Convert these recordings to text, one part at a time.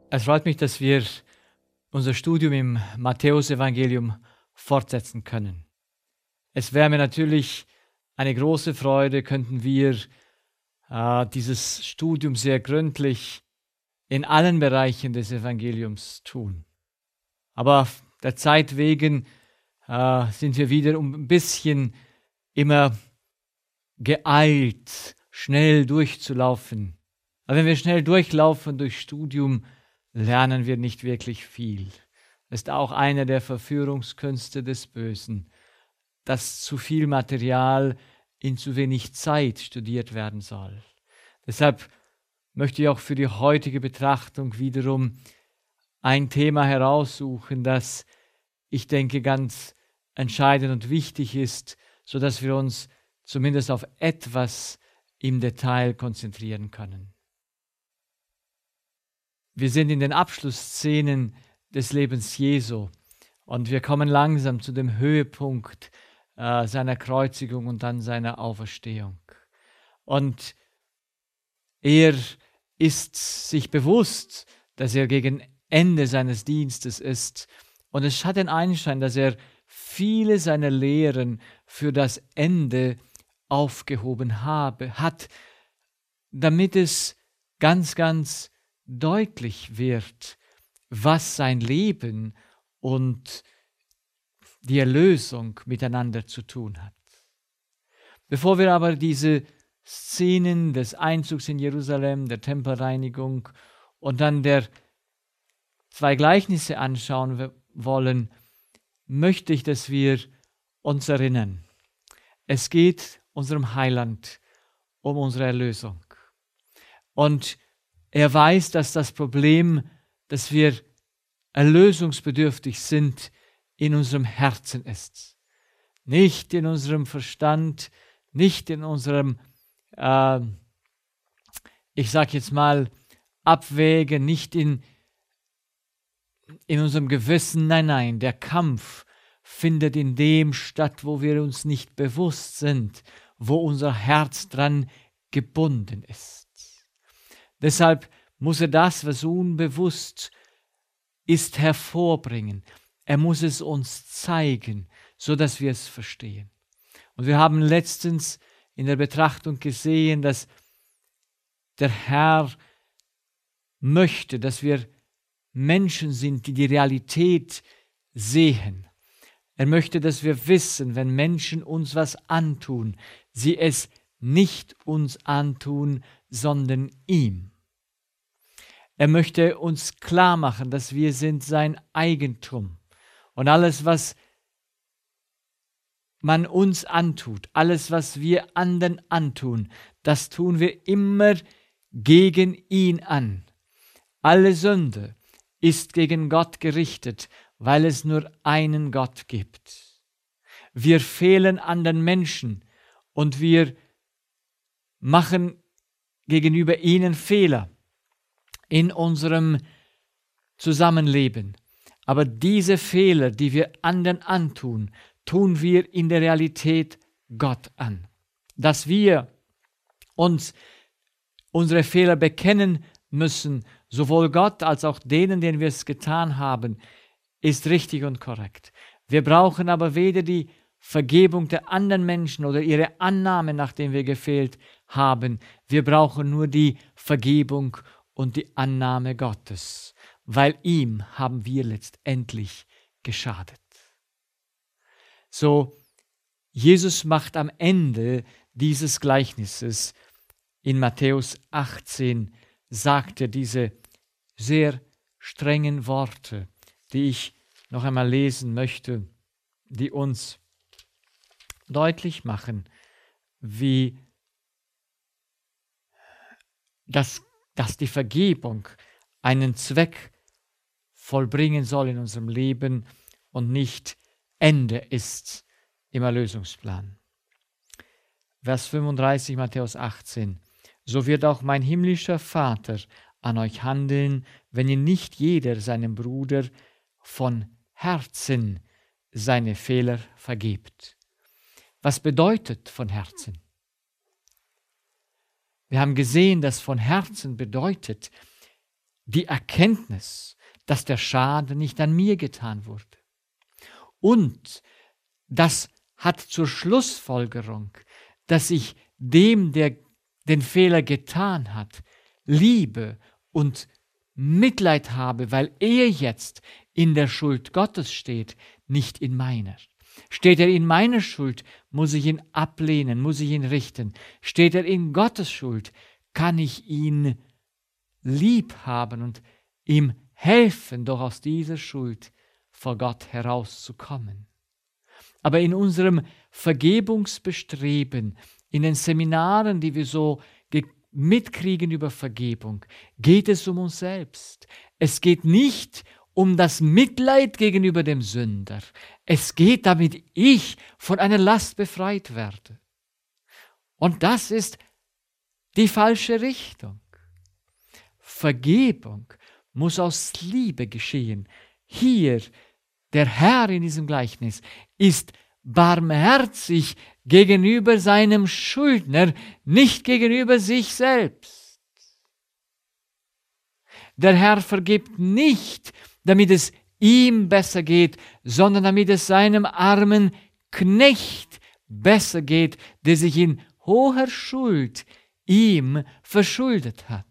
Es freut mich, dass wir unser Studium im Matthäusevangelium fortsetzen können. Es wäre mir natürlich eine große Freude, könnten wir dieses Studium sehr gründlich in allen Bereichen des Evangeliums tun. Aber der Zeit wegen sind wir wieder ein bisschen immer geeilt, schnell durchzulaufen. Aber wenn wir schnell durchlaufen durch Studium, lernen wir nicht wirklich viel. Das ist auch eine der Verführungskünste des Bösen, dass zu viel Material in zu wenig Zeit studiert werden soll. Deshalb möchte ich auch für die heutige Betrachtung wiederum ein Thema heraussuchen, das ich denke ganz entscheidend und wichtig ist, sodass wir uns zumindest auf etwas im Detail konzentrieren können. Wir sind in den Abschlussszenen des Lebens Jesu und wir kommen langsam zu dem Höhepunkt seiner Kreuzigung und dann seiner Auferstehung. Und er ist sich bewusst, dass er gegen Ende seines Dienstes ist. Und es hat den Anschein, dass er viele seiner Lehren für das Ende aufgehoben hat, damit es ganz, ganz deutlich wird, was sein Leben und die Erlösung miteinander zu tun hat. Bevor wir aber diese Szenen des Einzugs in Jerusalem, der Tempelreinigung und dann der zwei Gleichnisse anschauen wollen, möchte ich, dass wir uns erinnern. Es geht unserem Heiland um unsere Erlösung. Und er weiß, dass das Problem, dass wir erlösungsbedürftig sind, in unserem Herzen ist. Nicht in unserem Verstand, nicht in unserem, ich sage jetzt mal, Abwägen, nicht in unserem Gewissen. Nein, der Kampf findet in dem statt, wo wir uns nicht bewusst sind, wo unser Herz dran gebunden ist. Deshalb muss er das, was unbewusst ist, hervorbringen. Er muss es uns zeigen, sodass wir es verstehen. Und wir haben letztens in der Betrachtung gesehen, dass der Herr möchte, dass wir Menschen sind, die die Realität sehen. Er möchte, dass wir wissen, wenn Menschen uns was antun, sie es nicht uns antun, sondern ihm. Er möchte uns klar machen, dass wir sind sein Eigentum. Und alles, was man uns antut, alles, was wir anderen antun, das tun wir immer gegen ihn an. Alle Sünde ist gegen Gott gerichtet, weil es nur einen Gott gibt. Wir fehlen anderen Menschen und wir machen gegenüber ihnen Fehler in unserem Zusammenleben. Aber diese Fehler, die wir anderen antun, tun wir in der Realität Gott an. Dass wir uns unsere Fehler bekennen müssen, sowohl Gott als auch denen, denen wir es getan haben, ist richtig und korrekt. Wir brauchen aber weder die Vergebung der anderen Menschen oder ihre Annahme, nachdem wir gefehlt haben. Wir brauchen nur die Vergebung und die Annahme Gottes, weil ihm haben wir letztendlich geschadet. So, Jesus macht am Ende dieses Gleichnisses in Matthäus 18, sagt er diese sehr strengen Worte, die ich noch einmal lesen möchte, die uns deutlich machen, wie dass die Vergebung einen Zweck vollbringen soll in unserem Leben und nicht Ende ist im Erlösungsplan. Vers 35, Matthäus 18. So wird auch mein himmlischer Vater an euch handeln, wenn ihr nicht jeder seinem Bruder von Herzen seine Fehler vergebt. Was bedeutet von Herzen? Wir haben gesehen, dass von Herzen bedeutet, die Erkenntnis, dass der Schaden nicht an mir getan wurde. Und das hat zur Schlussfolgerung, dass ich dem, der den Fehler getan hat, liebe und Mitleid habe, weil er jetzt in der Schuld Gottes steht, nicht in meiner. Steht er in meiner Schuld, muss ich ihn ablehnen, muss ich ihn richten. Steht er in Gottes Schuld, kann ich ihn lieb haben und ihm helfen, doch aus dieser Schuld vor Gott herauszukommen. Aber in unserem Vergebungsbestreben, in den Seminaren, die wir so mitkriegen über Vergebung, geht es um uns selbst. Es geht nicht um das Mitleid gegenüber dem Sünder. Es geht, damit ich von einer Last befreit werde. Und das ist die falsche Richtung. Vergebung muss aus Liebe geschehen. Hier, der Herr in diesem Gleichnis, ist barmherzig gegenüber seinem Schuldner, nicht gegenüber sich selbst. Der Herr vergibt nicht, damit es ihm besser geht, sondern damit es seinem armen Knecht besser geht, der sich in hoher Schuld ihm verschuldet hat.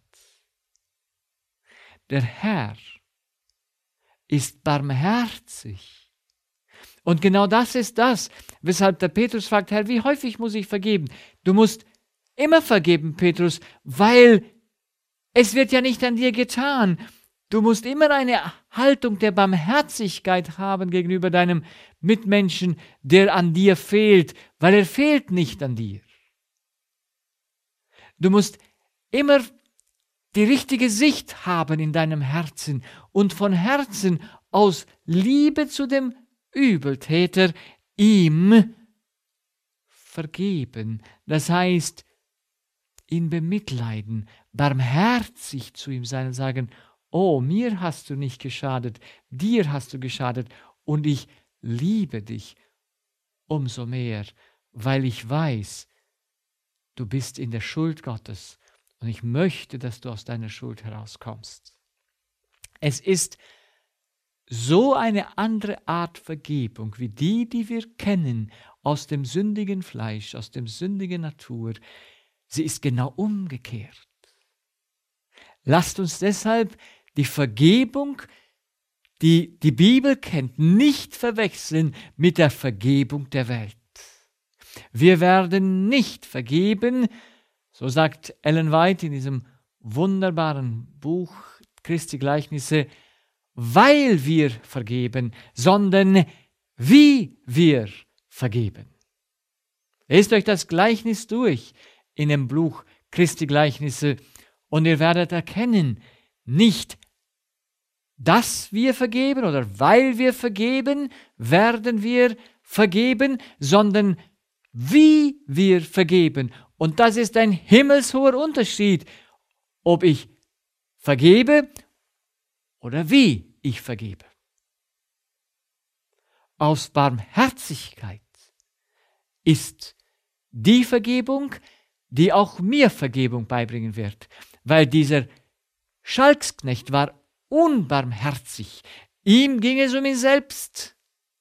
Der Herr ist barmherzig. Und genau das ist das, weshalb der Petrus fragt, Herr, wie häufig muss ich vergeben? Du musst immer vergeben, Petrus, weil es wird ja nicht an dir getan. Du musst immer eine Haltung der Barmherzigkeit haben gegenüber deinem Mitmenschen, der an dir fehlt, weil er fehlt nicht an dir. Du musst immer die richtige Sicht haben in deinem Herzen und von Herzen aus Liebe zu dem Übeltäter ihm vergeben. Das heißt, ihn bemitleiden, barmherzig zu ihm sein und sagen, oh, mir hast du nicht geschadet, dir hast du geschadet und ich liebe dich umso mehr, weil ich weiß, du bist in der Schuld Gottes und ich möchte, dass du aus deiner Schuld herauskommst. Es ist so eine andere Art Vergebung wie die wir kennen aus dem sündigen Fleisch, aus dem sündigen Natur. Sie ist genau umgekehrt. Lasst uns deshalb die Vergebung, die die Bibel kennt, nicht verwechseln mit der Vergebung der Welt. Wir werden nicht vergeben, so sagt Ellen White in diesem wunderbaren Buch Christi Gleichnisse, weil wir vergeben, sondern wie wir vergeben. Lest euch das Gleichnis durch in dem Buch Christi Gleichnisse und ihr werdet erkennen, nicht, dass wir vergeben oder weil wir vergeben, werden wir vergeben, sondern wie wir vergeben. Und das ist ein himmelshoher Unterschied, ob ich vergebe oder wie ich vergebe. Aus Barmherzigkeit ist die Vergebung, die auch mir Vergebung beibringen wird, weil dieser Schalksknecht war unbarmherzig. Ihm ging es um ihn selbst.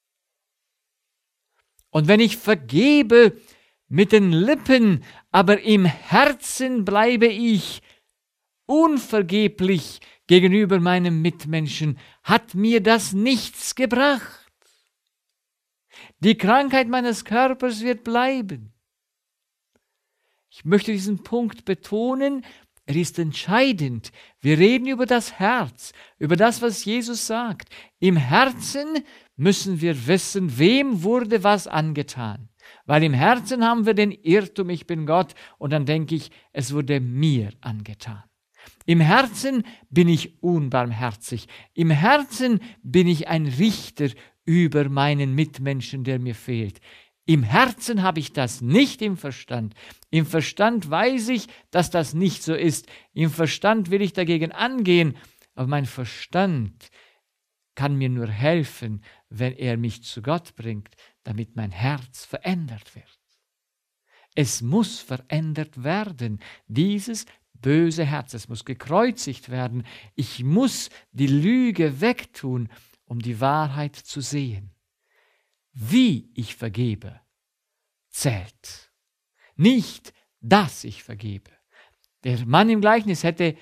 Und wenn ich vergebe mit den Lippen, aber im Herzen bleibe ich unvergeblich gegenüber meinem Mitmenschen, hat mir das nichts gebracht. Die Krankheit meines Körpers wird bleiben. Ich möchte diesen Punkt betonen, er ist entscheidend. Wir reden über das Herz, über das, was Jesus sagt. Im Herzen müssen wir wissen, wem wurde was angetan. Weil im Herzen haben wir den Irrtum, ich bin Gott, und dann denke ich, es wurde mir angetan. Im Herzen bin ich unbarmherzig. Im Herzen bin ich ein Richter über meinen Mitmenschen, der mir fehlt. Im Herzen habe ich das, nicht im Verstand. Im Verstand weiß ich, dass das nicht so ist. Im Verstand will ich dagegen angehen, aber mein Verstand kann mir nur helfen, wenn er mich zu Gott bringt, damit mein Herz verändert wird. Es muss verändert werden. Dieses böse Herz, es muss gekreuzigt werden. Ich muss die Lüge wegtun, um die Wahrheit zu sehen. Wie ich vergebe, zählt. Nicht, dass ich vergebe. Der Mann im Gleichnis hätte,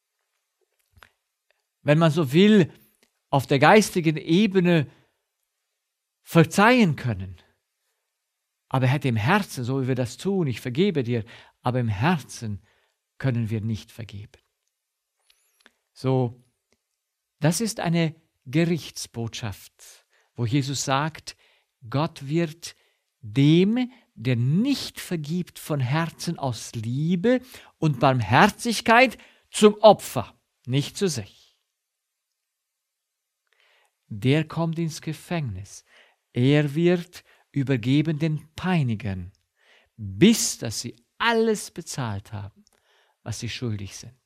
wenn man so will, auf der geistigen Ebene verzeihen können. Aber er hätte im Herzen, so wie wir das tun, ich vergebe dir, aber im Herzen können wir nicht vergeben. So, das ist eine Gerichtsbotschaft, wo Jesus sagt, Gott wird dem, der nicht vergibt von Herzen aus Liebe und Barmherzigkeit, zum Opfer, nicht zu sich. Der kommt ins Gefängnis. Er wird übergeben den Peinigern, bis dass sie alles bezahlt haben, was sie schuldig sind.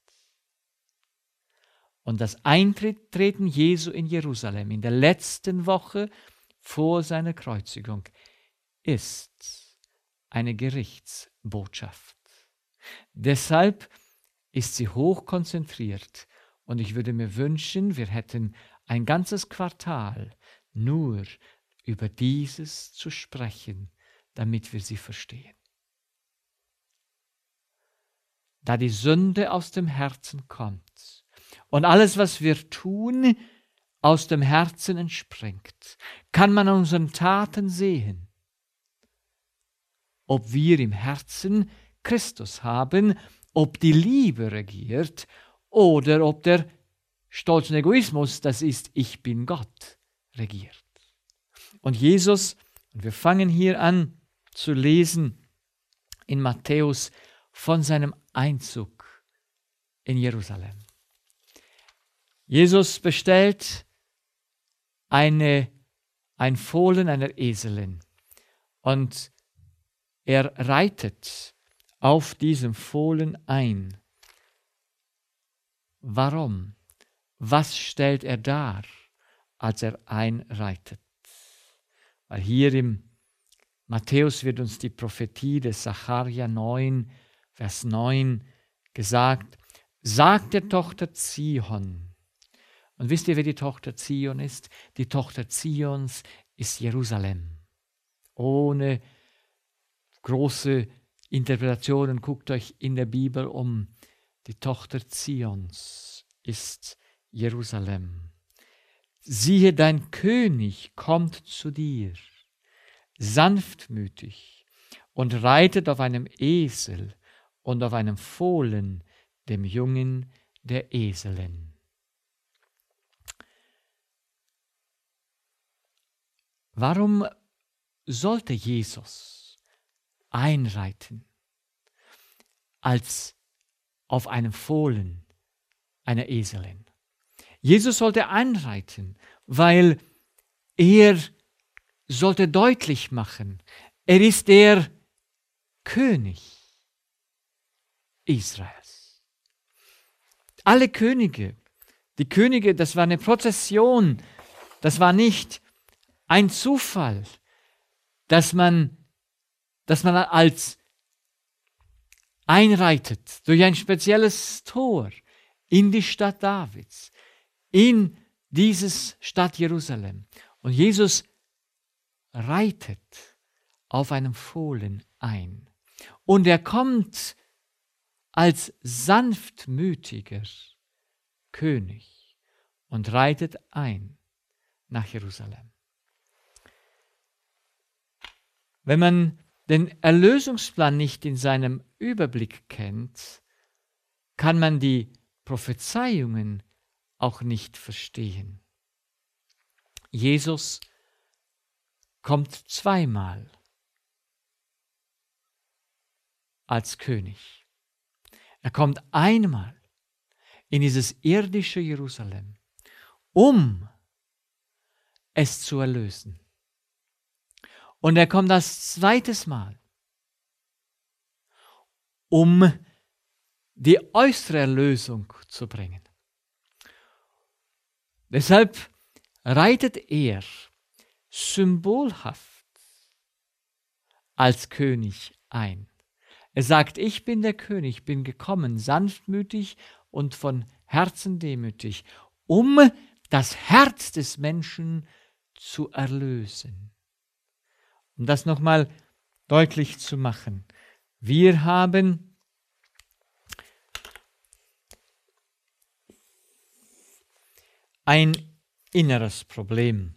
Und das Eintreten Jesu in Jerusalem in der letzten Woche vor seiner Kreuzigung ist eine Gerichtsbotschaft. Deshalb ist sie hochkonzentriert und ich würde mir wünschen, wir hätten ein ganzes Quartal nur über dieses zu sprechen, damit wir sie verstehen. Da die Sünde aus dem Herzen kommt und alles, was wir tun, aus dem Herzen entspringt, kann man an unseren Taten sehen, ob wir im Herzen Christus haben, ob die Liebe regiert oder ob der Stolz und Egoismus, das ist, ich bin Gott, regiert. Und Jesus, und wir fangen hier an zu lesen in Matthäus von seinem Einzug in Jerusalem. Jesus bestellt ein Fohlen einer Eselin und er reitet auf diesem Fohlen ein. Warum? Was stellt er dar, als er einreitet? Weil hier im Matthäus wird uns die Prophetie des Sacharja 9, Vers 9 gesagt, sagt der Tochter Zion. Und wisst ihr, wer die Tochter Zion ist? Die Tochter Zions ist Jerusalem. Ohne große Interpretationen, guckt euch in der Bibel um. Die Tochter Zions ist Jerusalem. Siehe, dein König kommt zu dir, sanftmütig, und reitet auf einem Esel und auf einem Fohlen, dem Jungen der Eselin. Warum sollte Jesus einreiten als auf einem Fohlen einer Eselin? Jesus sollte einreiten, weil er sollte deutlich machen, er ist der König Israels. Alle Könige, die Könige, das war eine Prozession, das war nicht ein Zufall, dass man als einreitet durch ein spezielles Tor in die Stadt Davids, in diese Stadt Jerusalem. Und Jesus reitet auf einem Fohlen ein. Und er kommt als sanftmütiger König und reitet ein nach Jerusalem. Wenn man den Erlösungsplan nicht in seinem Überblick kennt, kann man die Prophezeiungen auch nicht verstehen. Jesus kommt zweimal als König. Er kommt einmal in dieses irdische Jerusalem, um es zu erlösen. Und er kommt das zweites Mal, um die äußere Erlösung zu bringen. Deshalb reitet er symbolhaft als König ein. Er sagt, ich bin der König, bin gekommen, sanftmütig und von Herzen demütig, um das Herz des Menschen zu erlösen. Um das nochmal deutlich zu machen. Wir haben ein inneres Problem.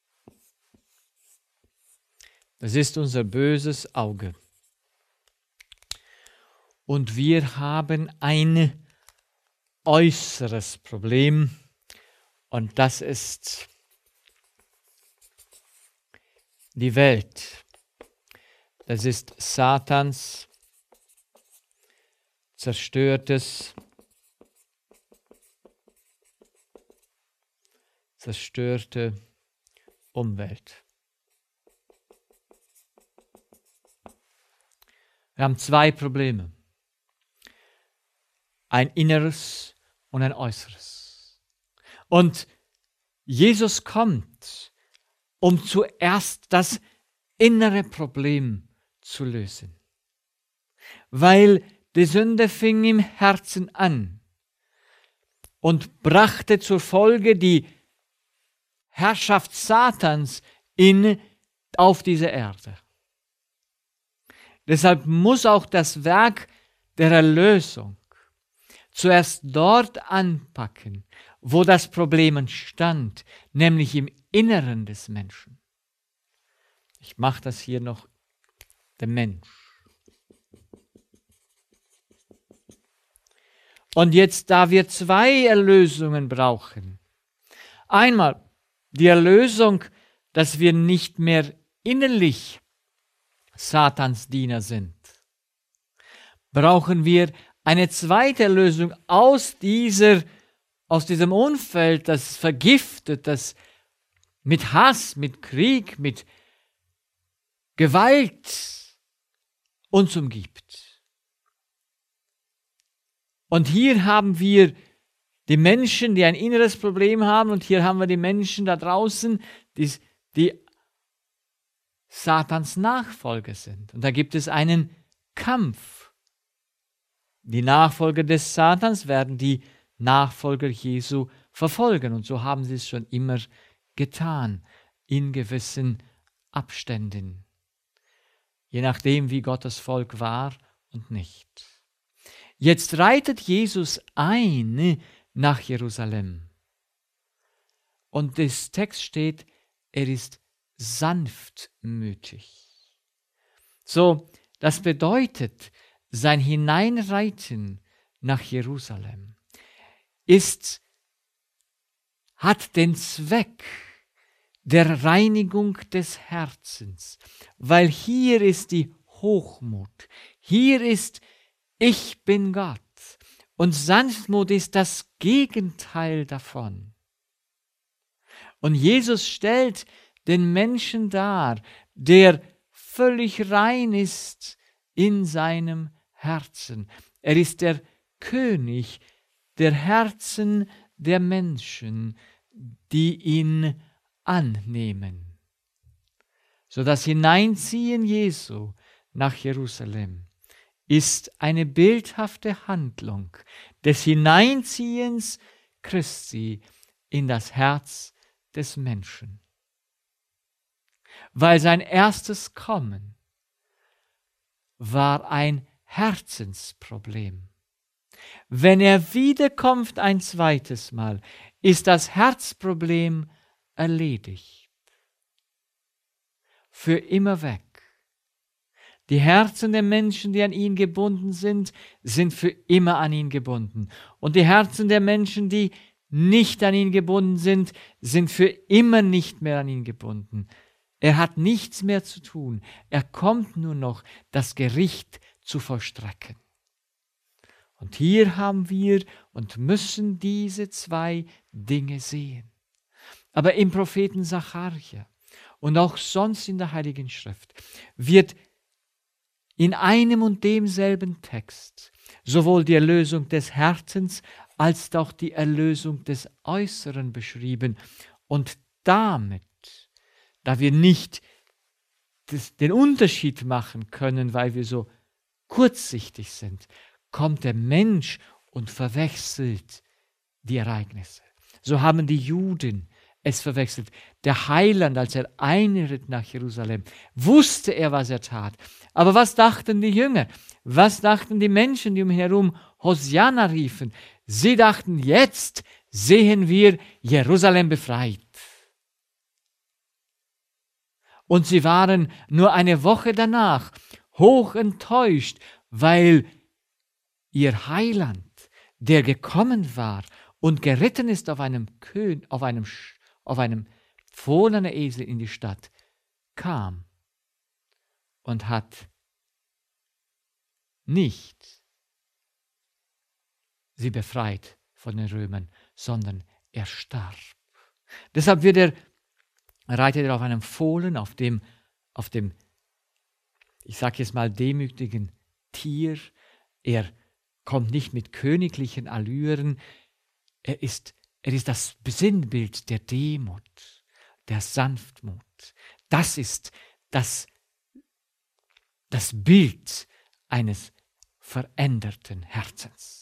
Das ist unser böses Auge. Und wir haben ein äußeres Problem, und das ist die Welt. Das ist Satans zerstörte Umwelt. Wir haben zwei Probleme. Ein inneres und ein äußeres. Und Jesus kommt, um zuerst das innere Problem zu lösen. Weil die Sünde fing im Herzen an und brachte zur Folge die Herrschaft Satans auf diese Erde. Deshalb muss auch das Werk der Erlösung zuerst dort anpacken, wo das Problem entstand, nämlich im Inneren des Menschen. Ich mache das hier noch, der Mensch. Und jetzt, da wir zwei Erlösungen brauchen, einmal die Erlösung, dass wir nicht mehr innerlich Satans Diener sind, brauchen wir eine zweite Erlösung aus diesem Umfeld, das vergiftet, das mit Hass, mit Krieg, mit Gewalt uns umgibt. Und hier haben wir die Menschen, die ein inneres Problem haben, und hier haben wir die Menschen da draußen, die Satans Nachfolger sind. Und da gibt es einen Kampf. Die Nachfolger des Satans werden die Nachfolger Jesu verfolgen. Und so haben sie es schon immer getan, in gewissen Abständen. Je nachdem, wie Gottes Volk war und nicht. Jetzt reitet Jesus ein nach Jerusalem. Und das Text steht, er ist sanftmütig. So, das bedeutet, sein Hineinreiten nach Jerusalem hat den Zweck der Reinigung des Herzens, weil hier ist die Hochmut, hier ist ich bin Gott, und Sanftmut ist das Gegenteil davon. Und Jesus stellt den Menschen dar, der völlig rein ist in seinem Herzen. Er ist der König der Herzen der Menschen, die ihn annehmen. So das Hineinziehen Jesu nach Jerusalem ist eine bildhafte Handlung des Hineinziehens Christi in das Herz des Menschen. Weil sein erstes Kommen war ein Herzensproblem. Wenn er wiederkommt ein zweites Mal, ist das Herzproblem erledigt. Für immer weg. Die Herzen der Menschen, die an ihn gebunden sind, sind für immer an ihn gebunden. Und die Herzen der Menschen, die nicht an ihn gebunden sind, sind für immer nicht mehr an ihn gebunden. Er hat nichts mehr zu tun. Er kommt nur noch, das Gericht zu vollstrecken. Und hier haben wir und müssen diese zwei Dinge sehen. Aber im Propheten Sacharja und auch sonst in der Heiligen Schrift wird in einem und demselben Text sowohl die Erlösung des Herzens als auch die Erlösung des Äußeren beschrieben. Und damit, da wir nicht den Unterschied machen können, weil wir so kurzsichtig sind, kommt der Mensch und verwechselt die Ereignisse. So haben die Juden es verwechselt. Der Heiland, als er einritt nach Jerusalem, wusste er, was er tat. Aber was dachten die Jünger? Was dachten die Menschen, die um ihn herum Hosianna riefen? Sie dachten, jetzt sehen wir Jerusalem befreit. Und sie waren nur eine Woche danach hoch enttäuscht, weil ihr Heiland, der gekommen war und geritten ist auf einem fohlener Esel in die Stadt, kam und hat nicht sie befreit von den Römern, sondern er starb. Deshalb reitet er auf einem Fohlen, auf dem, ich sage jetzt mal, demütigen Tier. Er kommt nicht mit königlichen Allüren. Er ist das Sinnbild der Demut, der Sanftmut. Das ist das Bild eines veränderten Herzens.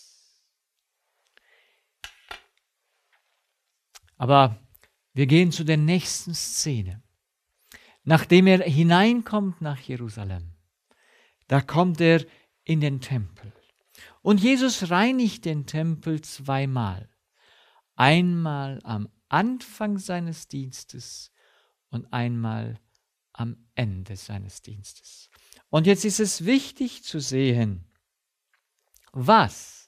Aber wir gehen zu der nächsten Szene. Nachdem er hineinkommt nach Jerusalem, da kommt er in den Tempel. Und Jesus reinigt den Tempel zweimal. Einmal am Anfang seines Dienstes und einmal am Ende seines Dienstes. Und jetzt ist es wichtig zu sehen, was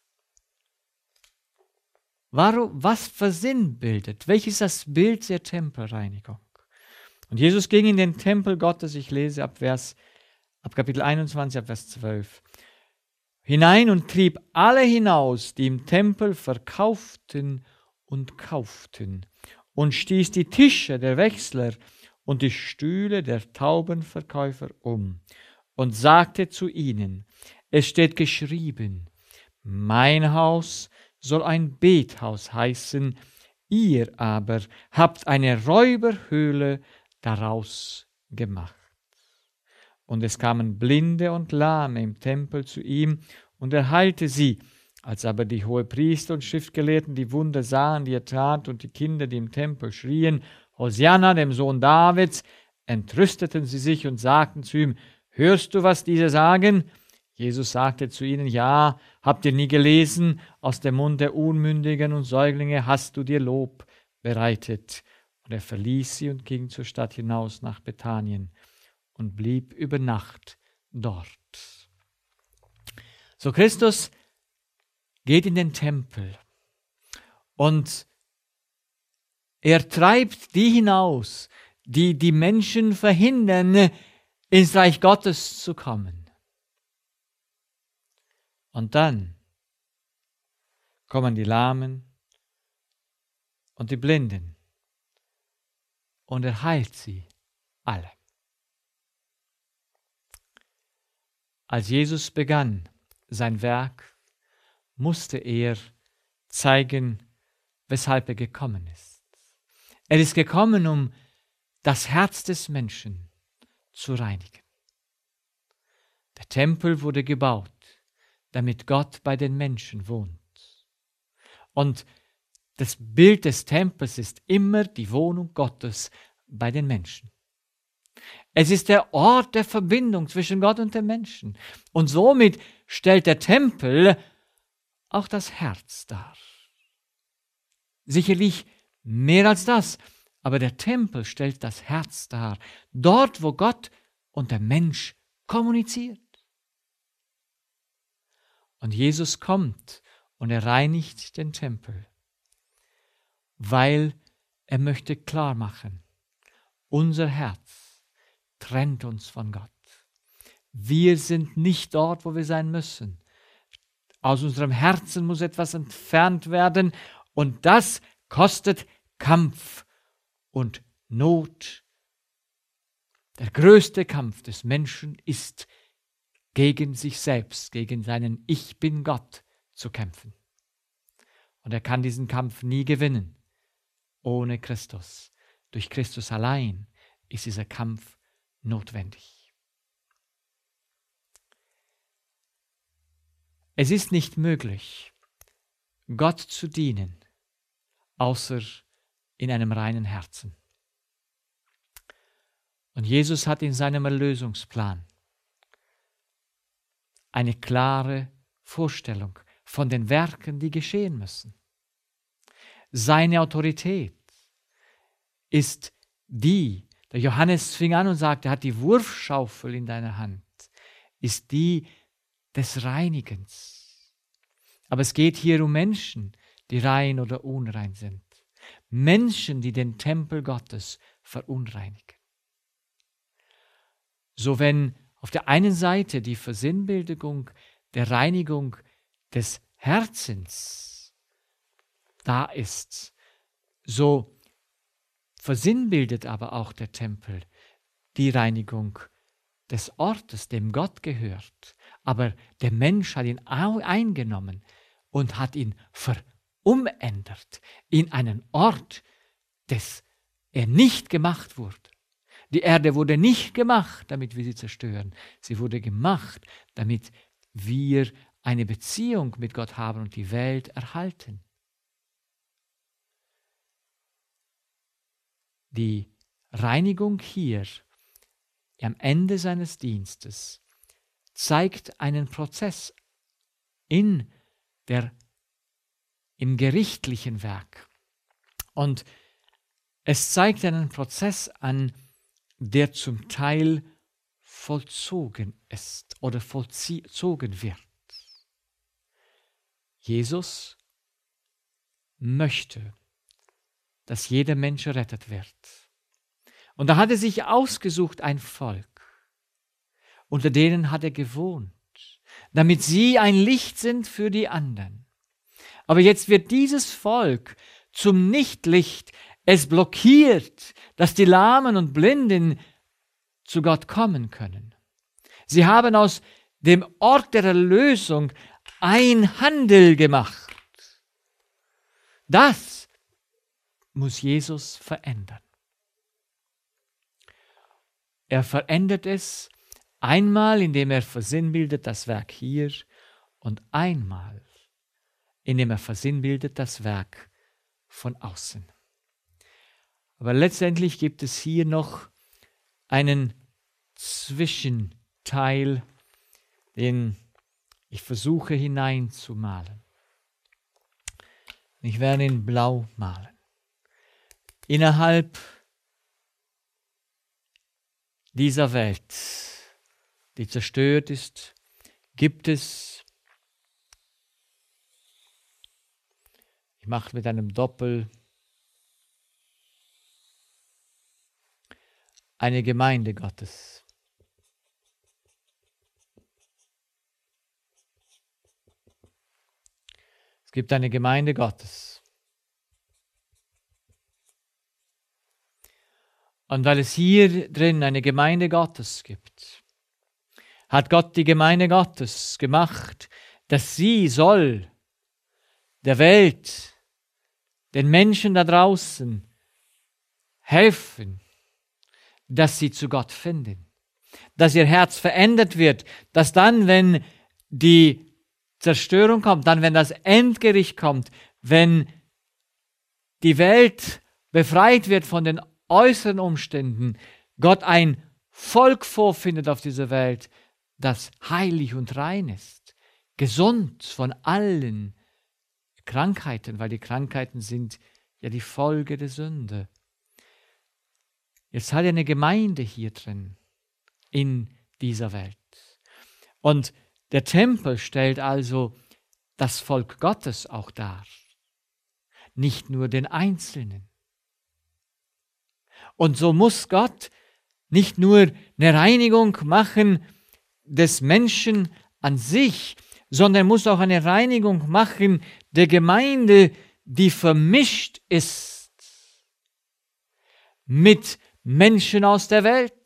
versinnbildet, welches das Bild der Tempelreinigung. Und Jesus ging in den Tempel Gottes, ich lese ab Kapitel 21, ab Vers 12, hinein und trieb alle hinaus, die im Tempel verkauften und kauften, und stieß die Tische der Wechsler und die Stühle der Taubenverkäufer um und sagte zu ihnen, es steht geschrieben, mein Haus soll ein Bethaus heißen, ihr aber habt eine Räuberhöhle daraus gemacht. Und es kamen Blinde und Lahme im Tempel zu ihm, und er heilte sie. Als aber die Hohepriester und Schriftgelehrten die Wunder sahen, die er tat, und die Kinder, die im Tempel schrien, Hosianna, dem Sohn Davids, entrüsteten sie sich und sagten zu ihm, hörst du, was diese sagen? Jesus sagte zu ihnen, ja, habt ihr nie gelesen, aus dem Mund der Unmündigen und Säuglinge hast du dir Lob bereitet. Und er verließ sie und ging zur Stadt hinaus nach Bethanien und blieb über Nacht dort. So, Christus geht in den Tempel und er treibt die hinaus, die die Menschen verhindern, ins Reich Gottes zu kommen. Und dann kommen die Lahmen und die Blinden und er heilt sie alle. Als Jesus begann sein Werk, musste er zeigen, weshalb er gekommen ist. Er ist gekommen, um das Herz des Menschen zu reinigen. Der Tempel wurde gebaut, damit Gott bei den Menschen wohnt. Und das Bild des Tempels ist immer die Wohnung Gottes bei den Menschen. Es ist der Ort der Verbindung zwischen Gott und den Menschen. Und somit stellt der Tempel auch das Herz dar. Sicherlich mehr als das, aber der Tempel stellt das Herz dar. Dort, wo Gott und der Mensch kommuniziert. Und Jesus kommt und er reinigt den Tempel, weil er möchte klar machen, unser Herz trennt uns von Gott. Wir sind nicht dort, wo wir sein müssen. Aus unserem Herzen muss etwas entfernt werden und das kostet Kampf und Not. Der größte Kampf des Menschen ist, gegen sich selbst, gegen seinen Ich bin Gott zu kämpfen. Und er kann diesen Kampf nie gewinnen ohne Christus. Durch Christus allein ist dieser Kampf notwendig. Es ist nicht möglich, Gott zu dienen, außer in einem reinen Herzen. Und Jesus hat in seinem Erlösungsplan eine klare Vorstellung von den Werken, die geschehen müssen. Seine Autorität ist die, der Johannes fing an und sagte, er hat die Wurfschaufel in deiner Hand, ist die des Reinigens. Aber es geht hier um Menschen, die rein oder unrein sind. Menschen, die den Tempel Gottes verunreinigen. So wenn auf der einen Seite die Versinnbildung der Reinigung des Herzens da ist, so versinnbildet aber auch der Tempel die Reinigung des Ortes, dem Gott gehört. Aber der Mensch hat ihn eingenommen und hat ihn verumändert in einen Ort, des er nicht gemacht wurde. Die Erde wurde nicht gemacht, damit wir sie zerstören. Sie wurde gemacht, damit wir eine Beziehung mit Gott haben und die Welt erhalten. Die Reinigung hier am Ende seines Dienstes zeigt einen Prozess im gerichtlichen Werk. Und es zeigt einen Prozess an, der zum Teil vollzogen ist oder vollzogen wird. Jesus möchte, dass jeder Mensch errettet wird. Und da hat er sich ausgesucht ein Volk, unter denen hat er gewohnt, damit sie ein Licht sind für die anderen. Aber jetzt wird dieses Volk zum Nichtlicht. Es blockiert, dass die Lahmen und Blinden zu Gott kommen können. Sie haben aus dem Ort der Erlösung ein Handel gemacht. Das muss Jesus verändern. Er verändert es einmal, indem er versinnbildet das Werk hier und einmal, indem er versinnbildet das Werk von außen. Aber letztendlich gibt es hier noch einen Zwischenteil, den ich versuche hineinzumalen. Ich werde ihn blau malen. Innerhalb dieser Welt, die zerstört ist, gibt es, ich mache mit einem Doppel, eine Gemeinde Gottes. Es gibt eine Gemeinde Gottes. Und weil es hier drin eine Gemeinde Gottes gibt, hat Gott die Gemeinde Gottes gemacht, dass sie soll der Welt, den Menschen da draußen helfen, dass sie zu Gott finden, dass ihr Herz verändert wird, dass dann, wenn die Zerstörung kommt, dann, wenn das Endgericht kommt, wenn die Welt befreit wird von den äußeren Umständen, Gott ein Volk vorfindet auf dieser Welt, das heilig und rein ist, gesund von allen Krankheiten, weil die Krankheiten sind ja die Folge der Sünde. Jetzt hat er eine Gemeinde hier drin, in dieser Welt. Und der Tempel stellt also das Volk Gottes auch dar, nicht nur den Einzelnen. Und so muss Gott nicht nur eine Reinigung machen des Menschen an sich, sondern muss auch eine Reinigung machen der Gemeinde, die vermischt ist mit Menschen aus der Welt.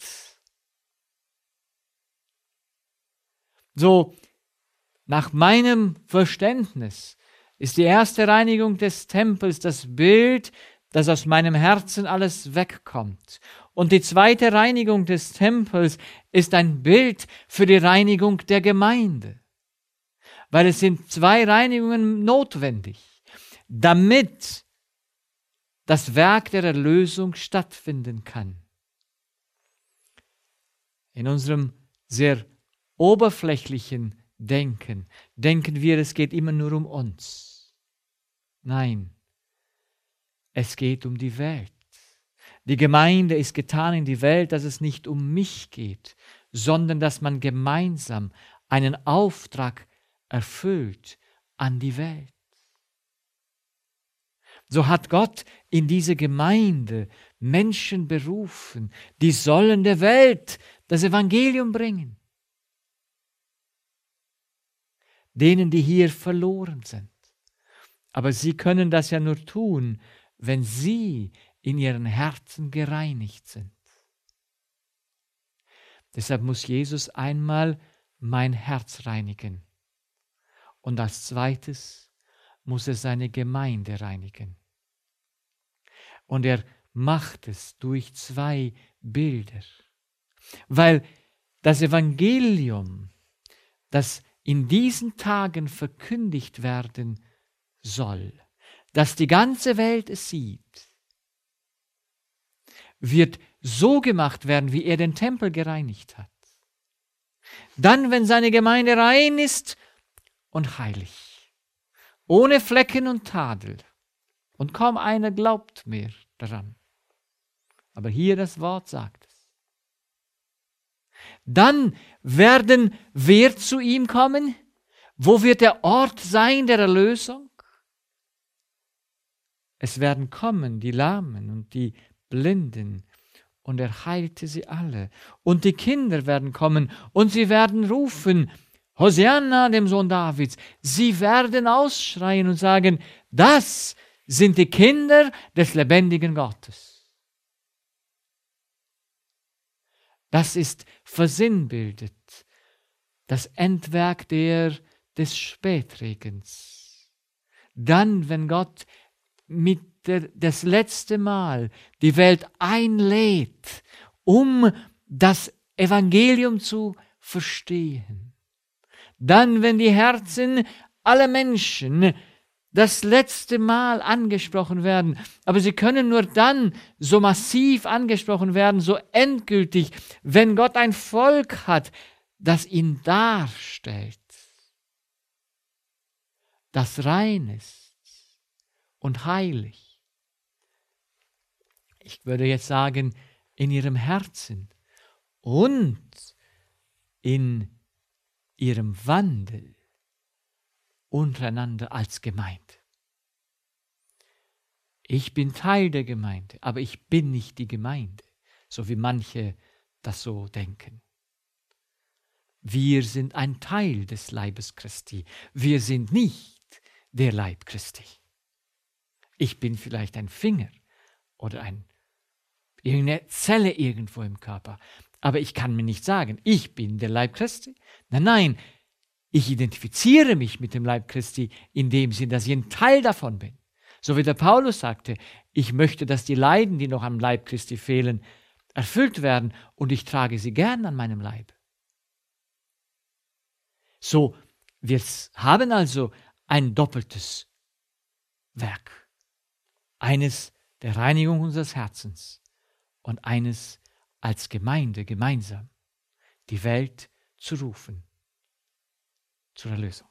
So, nach meinem Verständnis ist die erste Reinigung des Tempels das Bild, dass aus meinem Herzen alles wegkommt. Und die zweite Reinigung des Tempels ist ein Bild für die Reinigung der Gemeinde. weil es sind 2 Reinigungen notwendig, damit das Werk der Erlösung stattfinden kann. In unserem sehr oberflächlichen Denken wir, es geht immer nur um uns. Nein, es geht um die Welt. Die Gemeinde ist getan in die Welt, dass es nicht um mich geht, sondern dass man gemeinsam einen Auftrag erfüllt an die Welt. So hat Gott in diese Gemeinde Menschen berufen, die sollen der Welt das Evangelium bringen. Denen, die hier verloren sind. Aber sie können das ja nur tun, wenn sie in ihren Herzen gereinigt sind. Deshalb muss Jesus einmal mein Herz reinigen. Und als zweites muss er seine Gemeinde reinigen. Und er macht es durch 2 Bilder. Weil das Evangelium, das in diesen Tagen verkündigt werden soll, dass die ganze Welt es sieht, wird so gemacht werden, wie er den Tempel gereinigt hat. Dann, wenn seine Gemeinde rein ist und heilig, ohne Flecken und Tadel, und kaum einer glaubt mehr daran. Aber hier das Wort sagt es. Dann werden wer zu ihm kommen? Wo wird der Ort sein der Erlösung? Es werden kommen die Lahmen und die Blinden, und er heilte sie alle. Und die Kinder werden kommen, und sie werden rufen, Hosianna, dem Sohn Davids. Sie werden ausschreien und sagen, das sind die Kinder des lebendigen Gottes. Das ist versinnbildet, das Endwerk des Spätregens. Dann, wenn Gott das letzte Mal die Welt einlädt, um das Evangelium zu verstehen. Dann, wenn die Herzen aller Menschen das letzte Mal angesprochen werden, aber sie können nur dann so massiv angesprochen werden, so endgültig, wenn Gott ein Volk hat, das ihn darstellt, das rein ist und heilig. Ich würde jetzt sagen, in ihrem Herzen und in ihrem Wandel untereinander als Gemeinde. Ich bin Teil der Gemeinde, aber ich bin nicht die Gemeinde, so wie manche das so denken. Wir sind ein Teil des Leibes Christi. Wir sind nicht der Leib Christi. Ich bin vielleicht ein Finger oder irgendeine Zelle irgendwo im Körper, aber ich kann mir nicht sagen, ich bin der Leib Christi. Nein, ich identifiziere mich mit dem Leib Christi in dem Sinn, dass ich ein Teil davon bin. So wie der Paulus sagte, ich möchte, dass die Leiden, die noch am Leib Christi fehlen, erfüllt werden und ich trage sie gern an meinem Leib. So, wir haben also ein doppeltes Werk. Eines der Reinigung unseres Herzens und eines als Gemeinde gemeinsam die Welt zu rufen zur Erlösung.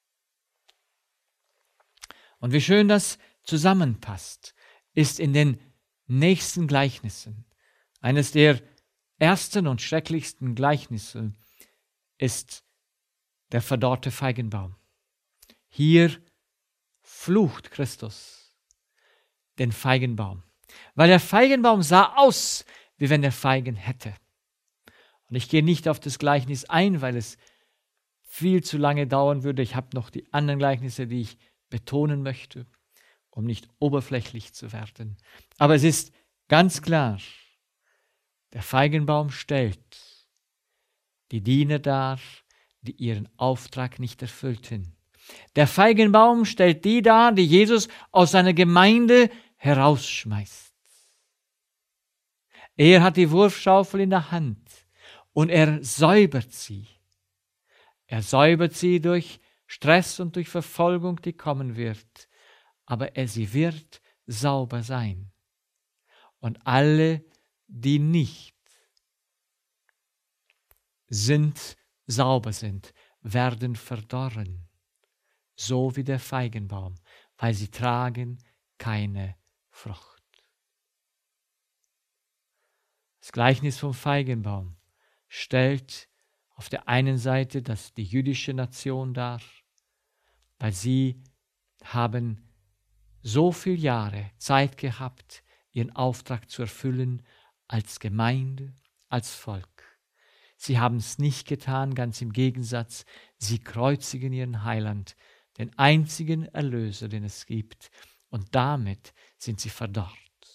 Und wie schön das zusammenpasst, ist in den nächsten Gleichnissen. Eines der ersten und schrecklichsten Gleichnisse ist der verdorrte Feigenbaum. Hier flucht Christus den Feigenbaum, weil der Feigenbaum sah aus, wie wenn er Feigen hätte. Und ich gehe nicht auf das Gleichnis ein, weil es viel zu lange dauern würde. Ich habe noch die anderen Gleichnisse, die ich betonen möchte, um nicht oberflächlich zu werden. Aber es ist ganz klar, der Feigenbaum stellt die Diener dar, die ihren Auftrag nicht erfüllten. Der Feigenbaum stellt die dar, die Jesus aus seiner Gemeinde herausschmeißt. Er hat die Wurfschaufel in der Hand und er säubert sie. Er säubert sie durch Stress und durch Verfolgung, die kommen wird. Aber sie wird sauber sein. Und alle, die nicht sauber sind, werden verdorren, so wie der Feigenbaum, weil sie tragen keine Frucht. Das Gleichnis vom Feigenbaum stellt auf der einen Seite die jüdische Nation dar, weil sie haben so viele Jahre Zeit gehabt, ihren Auftrag zu erfüllen als Gemeinde, als Volk. Sie haben es nicht getan, ganz im Gegensatz, sie kreuzigen ihren Heiland, den einzigen Erlöser, den es gibt, und damit sind sie verdorrt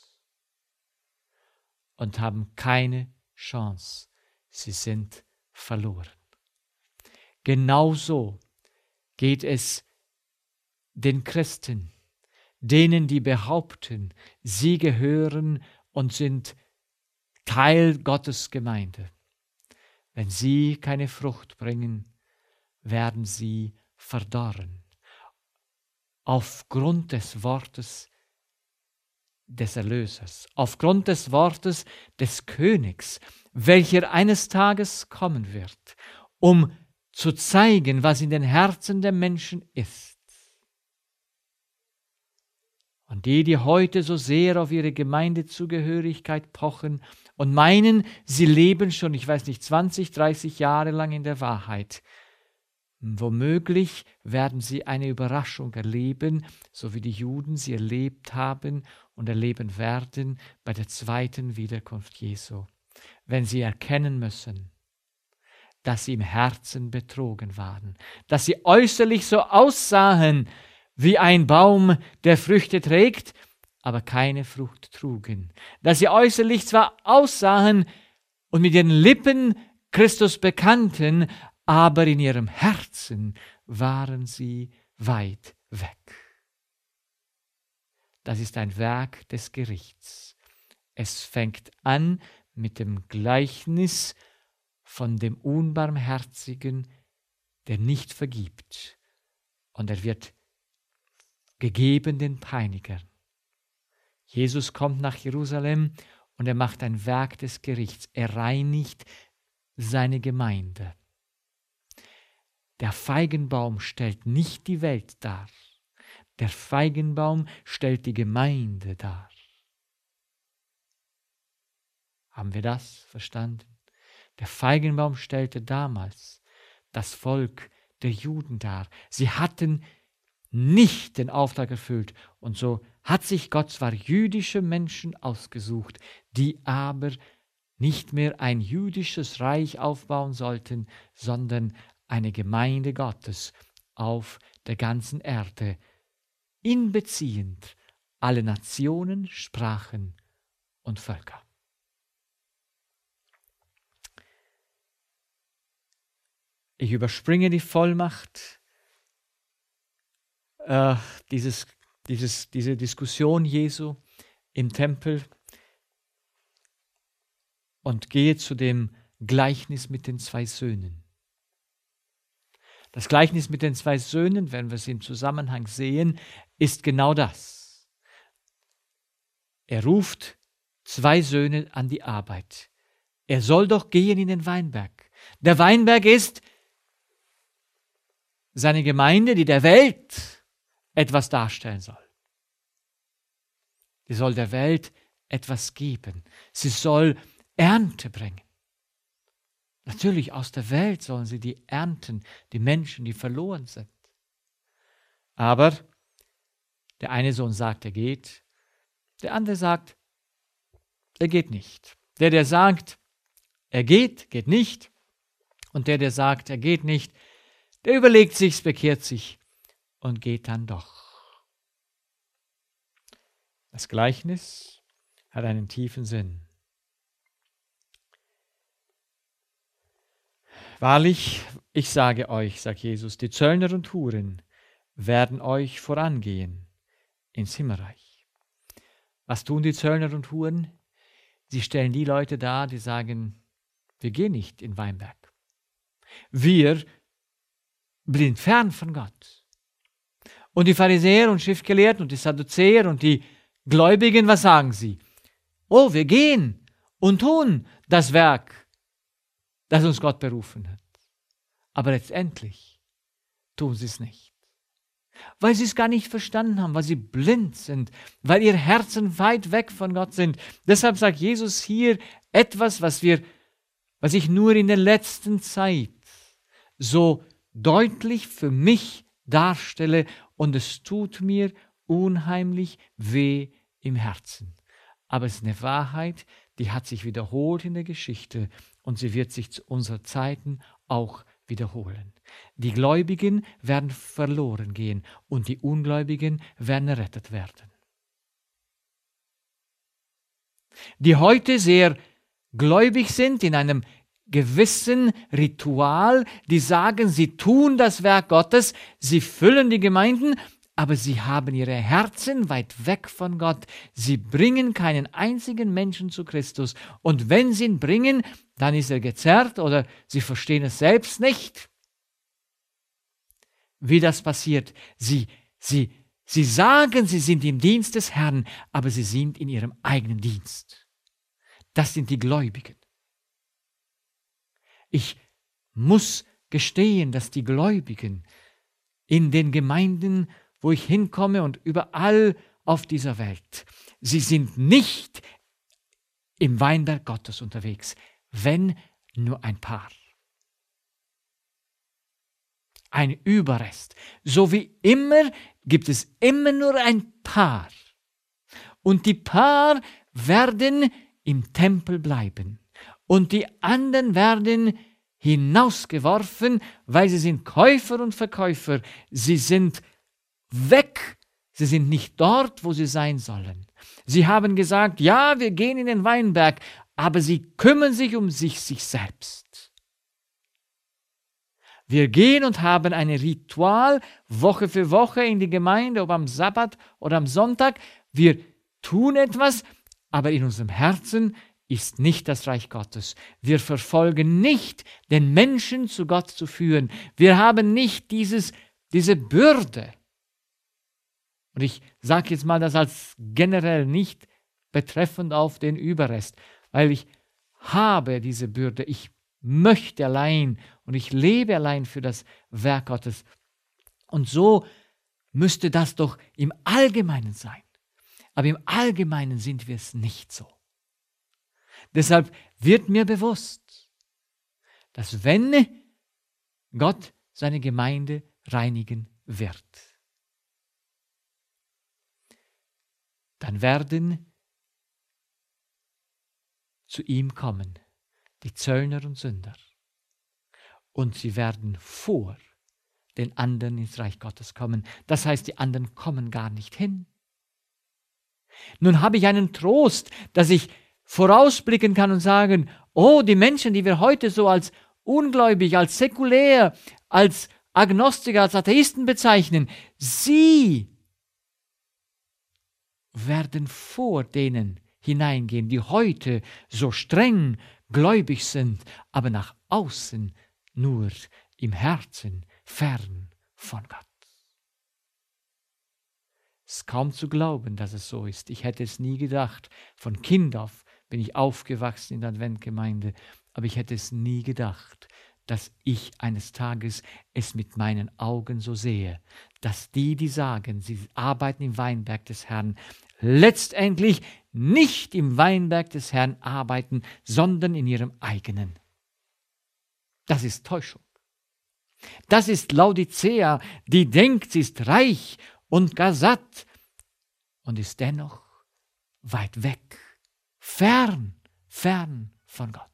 und haben keine Chance. Sie sind verloren. Genauso geht es den Christen, denen, die behaupten, sie gehören und sind Teil Gottes Gemeinde. Wenn sie keine Frucht bringen, werden sie verdorren. Aufgrund des Wortes des Erlösers, aufgrund des Wortes des Königs, welcher eines Tages kommen wird, um zu zeigen, was in den Herzen der Menschen ist. Und die heute so sehr auf ihre Gemeindezugehörigkeit pochen und meinen, sie leben schon, 20, 30 Jahre lang in der Wahrheit. Womöglich werden sie eine Überraschung erleben, so wie die Juden sie erlebt haben und erleben werden bei der zweiten Wiederkunft Jesu, wenn sie erkennen müssen, dass sie im Herzen betrogen waren, dass sie äußerlich so aussahen wie ein Baum, der Früchte trägt, aber keine Frucht trugen, dass sie äußerlich zwar aussahen und mit ihren Lippen Christus bekannten, aber in ihrem Herzen waren sie weit weg. Das ist ein Werk des Gerichts. Es fängt an mit dem Gleichnis von dem Unbarmherzigen, der nicht vergibt. Und er wird gegeben den Peinigern. Jesus kommt nach Jerusalem und er macht ein Werk des Gerichts. Er reinigt seine Gemeinde. Der Feigenbaum stellt nicht die Welt dar. Der Feigenbaum stellt die Gemeinde dar. Haben wir das verstanden? Der Feigenbaum stellte damals das Volk der Juden dar. Sie hatten nicht den Auftrag erfüllt. Und so hat sich Gott zwar jüdische Menschen ausgesucht, die aber nicht mehr ein jüdisches Reich aufbauen sollten, sondern eine Gemeinde Gottes auf der ganzen Erde, inbeziehend alle Nationen, Sprachen und Völker. Ich überspringe die Vollmacht, diese Diskussion Jesu im Tempel und gehe zu dem Gleichnis mit den 2 Söhnen. Das Gleichnis mit den 2 Söhnen, wenn wir es im Zusammenhang sehen, ist genau das. Er ruft 2 Söhne an die Arbeit. Er soll doch gehen in den Weinberg. Der Weinberg ist seine Gemeinde, die der Welt etwas darstellen soll. Die soll der Welt etwas geben. Sie soll Ernte bringen. Natürlich, aus der Welt sollen sie die ernten, die Menschen, die verloren sind. Aber der eine Sohn sagt, er geht. Der andere sagt, er geht nicht. Der sagt, er geht, geht nicht. Und der sagt, er geht nicht, der überlegt sich's, bekehrt sich und geht dann doch. Das Gleichnis hat einen tiefen Sinn. Wahrlich, ich sage euch, sagt Jesus, die Zöllner und Huren werden euch vorangehen ins Himmelreich. Was tun die Zöllner und Huren? Sie stellen die Leute dar, die sagen, wir gehen nicht in Weinberg. Wir blind, fern von Gott. Und die Pharisäer und Schriftgelehrten und die Sadduzäer und die Gläubigen, was sagen sie? Oh, wir gehen und tun das Werk, das uns Gott berufen hat. Aber letztendlich tun sie es nicht. Weil sie es gar nicht verstanden haben, weil sie blind sind, weil ihr Herzen weit weg von Gott sind. Deshalb sagt Jesus hier etwas, was ich nur in der letzten Zeit so deutlich für mich darstelle, und es tut mir unheimlich weh im Herzen. Aber es ist eine Wahrheit, die hat sich wiederholt in der Geschichte und sie wird sich zu unseren Zeiten auch wiederholen. Die Gläubigen werden verloren gehen und die Ungläubigen werden errettet werden. Die heute sehr gläubig sind in einem gewissen Ritual, die sagen, sie tun das Werk Gottes, sie füllen die Gemeinden, aber sie haben ihre Herzen weit weg von Gott. Sie bringen keinen einzigen Menschen zu Christus. Und wenn sie ihn bringen, dann ist er gezerrt oder sie verstehen es selbst nicht, wie das passiert. Sie sagen, sie sind im Dienst des Herrn, aber sie sind in ihrem eigenen Dienst. Das sind die Gläubigen. Ich muss gestehen, dass die Gläubigen in den Gemeinden, wo ich hinkomme und überall auf dieser Welt, sie sind nicht im Weinberg Gottes unterwegs, wenn nur ein paar. Ein Überrest. So wie immer gibt es immer nur ein paar. Und die paar werden im Tempel bleiben. Und die anderen werden hinausgeworfen, weil sie sind Käufer und Verkäufer. Sie sind weg. Sie sind nicht dort, wo sie sein sollen. Sie haben gesagt, ja, wir gehen in den Weinberg, aber sie kümmern sich um sich selbst. Wir gehen und haben ein Ritual Woche für Woche in die Gemeinde, ob am Sabbat oder am Sonntag. Wir tun etwas, aber in unserem Herzen ist nicht das Reich Gottes. Wir verfolgen nicht, den Menschen zu Gott zu führen. Wir haben nicht diese Bürde. Und ich sage jetzt mal das als generell nicht betreffend auf den Überrest, weil ich habe diese Bürde. Ich möchte allein und ich lebe allein für das Werk Gottes. Und so müsste das doch im Allgemeinen sein. Aber im Allgemeinen sind wir es nicht so. Deshalb wird mir bewusst, dass wenn Gott seine Gemeinde reinigen wird, dann werden zu ihm kommen die Zöllner und Sünder und sie werden vor den anderen ins Reich Gottes kommen. Das heißt, die anderen kommen gar nicht hin. Nun habe ich einen Trost, dass ich vorausblicken kann und sagen, oh, die Menschen, die wir heute so als ungläubig, als säkulär, als Agnostiker, als Atheisten bezeichnen, sie werden vor denen hineingehen, die heute so streng gläubig sind, aber nach außen nur im Herzen fern von Gott. Es ist kaum zu glauben, dass es so ist. Ich hätte es nie gedacht. Von Kind auf bin ich aufgewachsen in der Adventgemeinde, aber ich hätte es nie gedacht, dass ich eines Tages es mit meinen Augen so sehe, dass die sagen, sie arbeiten im Weinberg des Herrn, letztendlich nicht im Weinberg des Herrn arbeiten, sondern in ihrem eigenen. Das ist Täuschung. Das ist Laodicea, die denkt, sie ist reich und gar satt und ist dennoch weit weg, fern von Gott.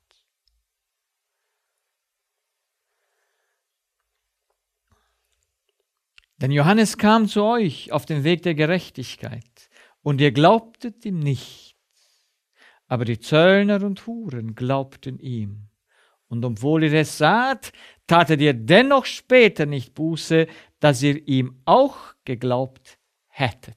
Denn Johannes kam zu euch auf den Weg der Gerechtigkeit, und ihr glaubtet ihm nicht. Aber die Zöllner und Huren glaubten ihm. Und obwohl ihr es saht, tatet ihr dennoch später nicht Buße, dass ihr ihm auch geglaubt hättet.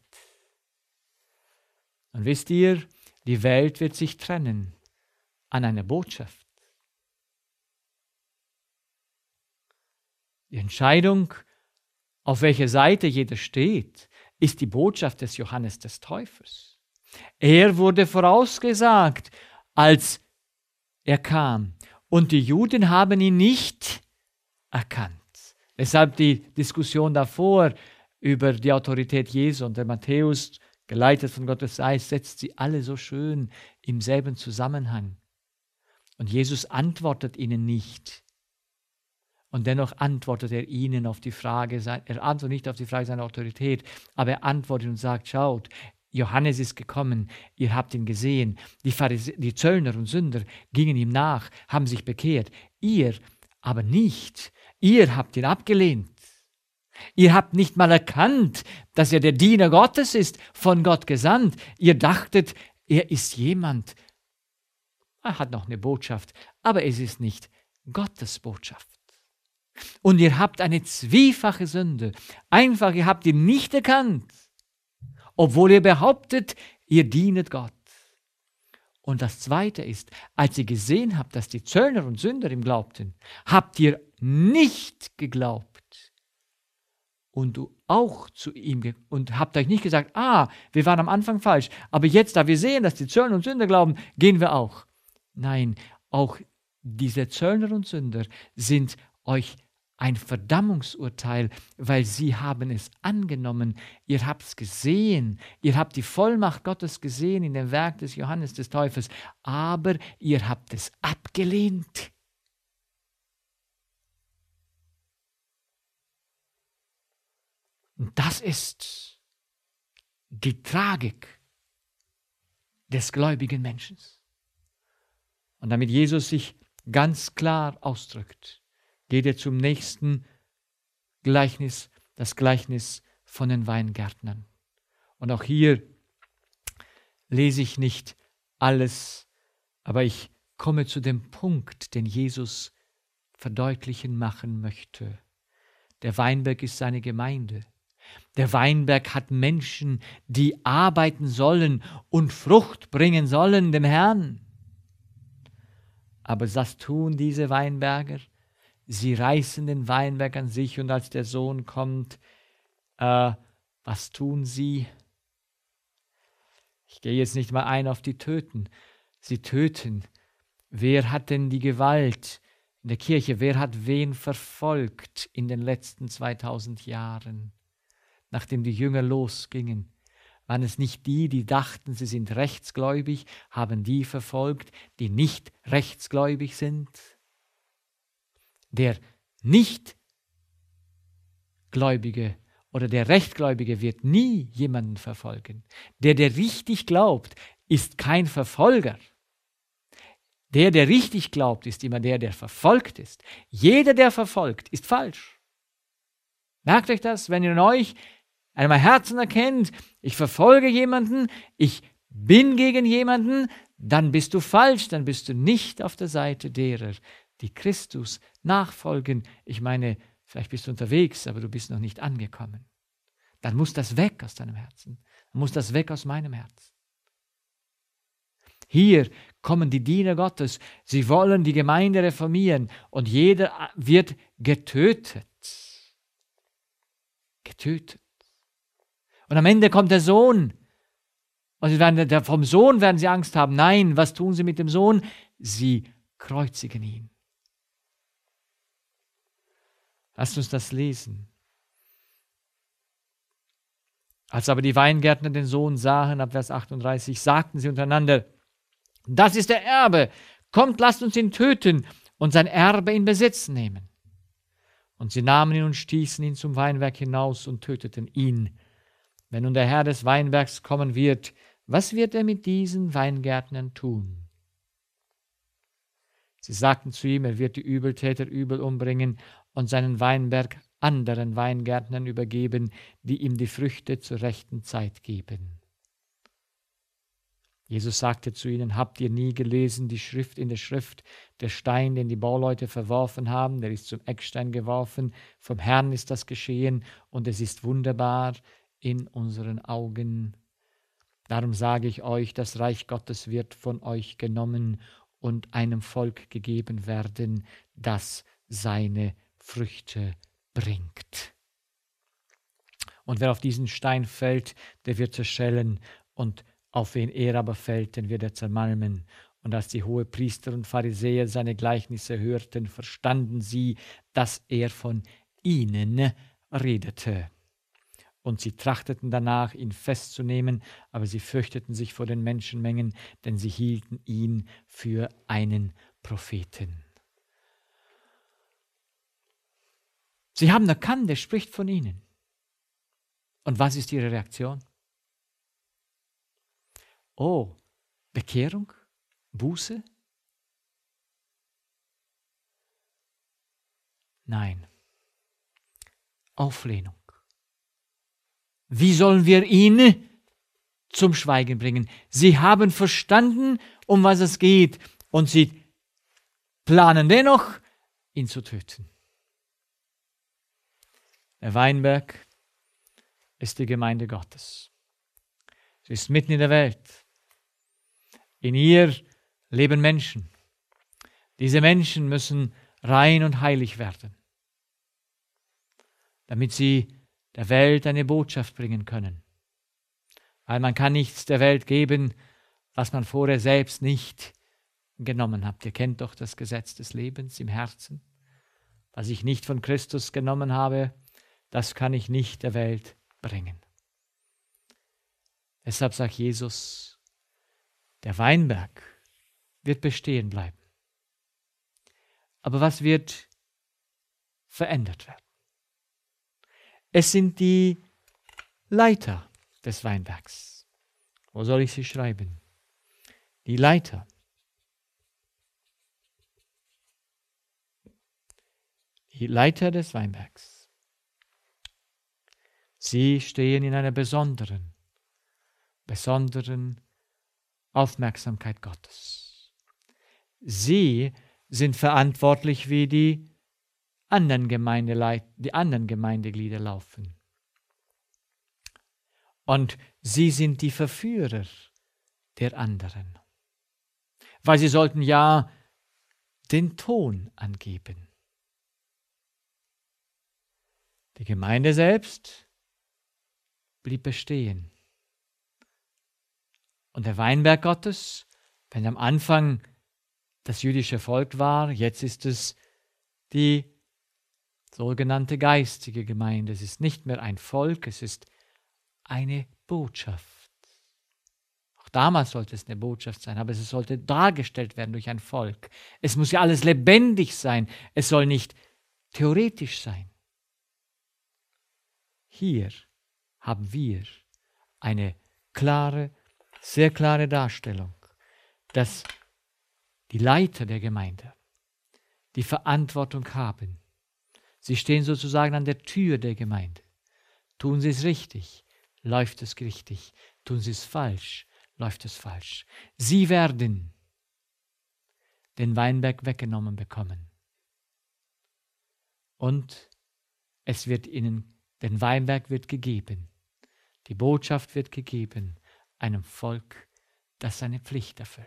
Und wisst ihr, die Welt wird sich trennen an einer Botschaft. Die Entscheidung, auf welcher Seite jeder steht, ist die Botschaft des Johannes des Täufers. Er wurde vorausgesagt, als er kam. Und die Juden haben ihn nicht erkannt. Deshalb die Diskussion davor über die Autorität Jesu. Und der Matthäus, geleitet von Gottes Geist, setzt sie alle so schön im selben Zusammenhang. Und Jesus antwortet ihnen nicht. Und dennoch antwortet er ihnen auf die Frage, er antwortet nicht auf die Frage seiner Autorität, aber er antwortet und sagt, schaut, Johannes ist gekommen, ihr habt ihn gesehen, die Zöllner und Sünder gingen ihm nach, haben sich bekehrt, ihr aber nicht, ihr habt ihn abgelehnt. Ihr habt nicht mal erkannt, dass er der Diener Gottes ist, von Gott gesandt. Ihr dachtet, er ist jemand, er hat noch eine Botschaft, aber es ist nicht Gottes Botschaft. Und ihr habt eine zwiefache Sünde. Einfach, ihr habt ihn nicht erkannt, obwohl ihr behauptet, ihr dienet Gott. Und das Zweite ist, als ihr gesehen habt, dass die Zöllner und Sünder ihm glaubten, habt ihr nicht geglaubt. Und du auch zu ihm und habt euch nicht gesagt, wir waren am Anfang falsch, aber jetzt, da wir sehen, dass die Zöllner und Sünder glauben, gehen wir auch. Nein, auch diese Zöllner und Sünder sind euch ein Verdammungsurteil, weil sie haben es angenommen. Ihr habt es gesehen, ihr habt die Vollmacht Gottes gesehen in dem Werk des Johannes des Täufers, aber ihr habt es abgelehnt. Und das ist die Tragik des gläubigen Menschen. Und damit Jesus sich ganz klar ausdrückt, geht er zum nächsten Gleichnis, das Gleichnis von den Weingärtnern. Und auch hier lese ich nicht alles, aber ich komme zu dem Punkt, den Jesus verdeutlichen machen möchte. Der Weinberg ist seine Gemeinde. Der Weinberg hat Menschen, die arbeiten sollen und Frucht bringen sollen dem Herrn. Aber was tun diese Weinberger? Sie reißen den Weinberg an sich und als der Sohn kommt, was tun sie? Ich gehe jetzt nicht mal ein auf die Töten. Sie töten. Wer hat denn die Gewalt in der Kirche? Wer hat wen verfolgt in den letzten 2000 Jahren, nachdem die Jünger losgingen? Waren es nicht die, die dachten, sie sind rechtsgläubig, haben die verfolgt, die nicht rechtsgläubig sind? Der Nichtgläubige oder der Rechtgläubige wird nie jemanden verfolgen. Der richtig glaubt, ist kein Verfolger. Der richtig glaubt, ist immer der verfolgt ist. Jeder, der verfolgt, ist falsch. Merkt euch das, wenn ihr in euch einmal Herzen erkennt, ich verfolge jemanden, ich bin gegen jemanden, dann bist du falsch, dann bist du nicht auf der Seite derer, die Christus nachfolgen. Ich meine, vielleicht bist du unterwegs, aber du bist noch nicht angekommen. Dann muss das weg aus deinem Herzen. Dann muss das weg aus meinem Herzen. Hier kommen die Diener Gottes. Sie wollen die Gemeinde reformieren und jeder wird getötet. Getötet. Und am Ende kommt der Sohn. Und vom Sohn werden sie Angst haben. Nein, was tun sie mit dem Sohn? Sie kreuzigen ihn. Lasst uns das lesen. Als aber die Weingärtner den Sohn sahen, ab Vers 38, sagten sie untereinander, das ist der Erbe, kommt, lasst uns ihn töten und sein Erbe in Besitz nehmen. Und sie nahmen ihn und stießen ihn zum Weinberg hinaus und töteten ihn. Wenn nun der Herr des Weinbergs kommen wird, was wird er mit diesen Weingärtnern tun? Sie sagten zu ihm, er wird die Übeltäter übel umbringen und seinen Weinberg anderen Weingärtnern übergeben, die ihm die Früchte zur rechten Zeit geben. Jesus sagte zu ihnen, habt ihr nie gelesen die Schrift in der Schrift, der Stein, den die Bauleute verworfen haben, der ist zum Eckstein geworfen, vom Herrn ist das geschehen und es ist wunderbar in unseren Augen. Darum sage ich euch, das Reich Gottes wird von euch genommen und einem Volk gegeben werden, das seine Früchte bringt. Und wer auf diesen Stein fällt, der wird zerschellen, und auf wen er aber fällt, den wird er zermalmen. Und als die Hohepriester und Pharisäer seine Gleichnisse hörten, verstanden sie, dass er von ihnen redete. Und sie trachteten danach, ihn festzunehmen, aber sie fürchteten sich vor den Menschenmengen, denn sie hielten ihn für einen Propheten. Sie haben erkannt, er spricht von ihnen. Und was ist ihre Reaktion? Oh, Bekehrung? Buße? Nein. Auflehnung. Wie sollen wir ihn zum Schweigen bringen? Sie haben verstanden, um was es geht, und sie planen dennoch, ihn zu töten. Der Weinberg ist die Gemeinde Gottes. Sie ist mitten in der Welt. In ihr leben Menschen. Diese Menschen müssen rein und heilig werden, damit sie der Welt eine Botschaft bringen können. Weil man kann nichts der Welt geben, was man vorher selbst nicht genommen hat. Ihr kennt doch das Gesetz des Lebens im Herzen. Was ich nicht von Christus genommen habe, das kann ich nicht der Welt bringen. Deshalb sagt Jesus, der Weinberg wird bestehen bleiben. Aber was wird verändert werden? Es sind die Leiter des Weinbergs. Wo soll ich sie schreiben? Die Leiter. Die Leiter des Weinbergs. Sie stehen in einer besonderen Aufmerksamkeit Gottes. Sie sind verantwortlich, wie die anderen Gemeindeglieder laufen. Und sie sind die Verführer der anderen. Weil sie sollten ja den Ton angeben. Die Gemeinde selbst blieb bestehen. Und der Weinberg Gottes, wenn am Anfang das jüdische Volk war, jetzt ist es die sogenannte geistige Gemeinde. Es ist nicht mehr ein Volk, es ist eine Botschaft. Auch damals sollte es eine Botschaft sein, aber es sollte dargestellt werden durch ein Volk. Es muss ja alles lebendig sein, es soll nicht theoretisch sein. Hier haben wir eine sehr klare Darstellung, dass die Leiter der Gemeinde die Verantwortung haben. Sie stehen sozusagen an der Tür der Gemeinde. Tun sie es richtig, läuft es richtig. Tun sie es falsch, läuft es falsch. Sie werden den Weinberg weggenommen bekommen. Und es wird ihnen, den Weinberg wird gegeben. Die Botschaft wird gegeben einem Volk, das seine Pflicht erfüllt.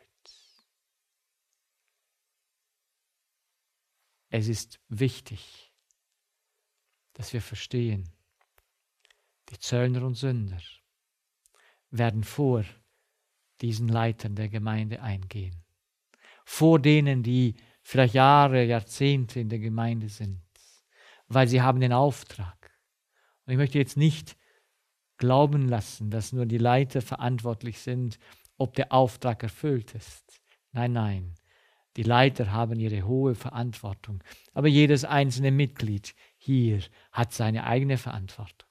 Es ist wichtig, dass wir verstehen, die Zöllner und Sünder werden vor diesen Leitern der Gemeinde eingehen. Vor denen, die vielleicht Jahre, Jahrzehnte in der Gemeinde sind, weil sie haben den Auftrag. Und ich möchte jetzt nicht glauben lassen, dass nur die Leiter verantwortlich sind, ob der Auftrag erfüllt ist. Nein, nein. Die Leiter haben ihre hohe Verantwortung. Aber jedes einzelne Mitglied hier hat seine eigene Verantwortung.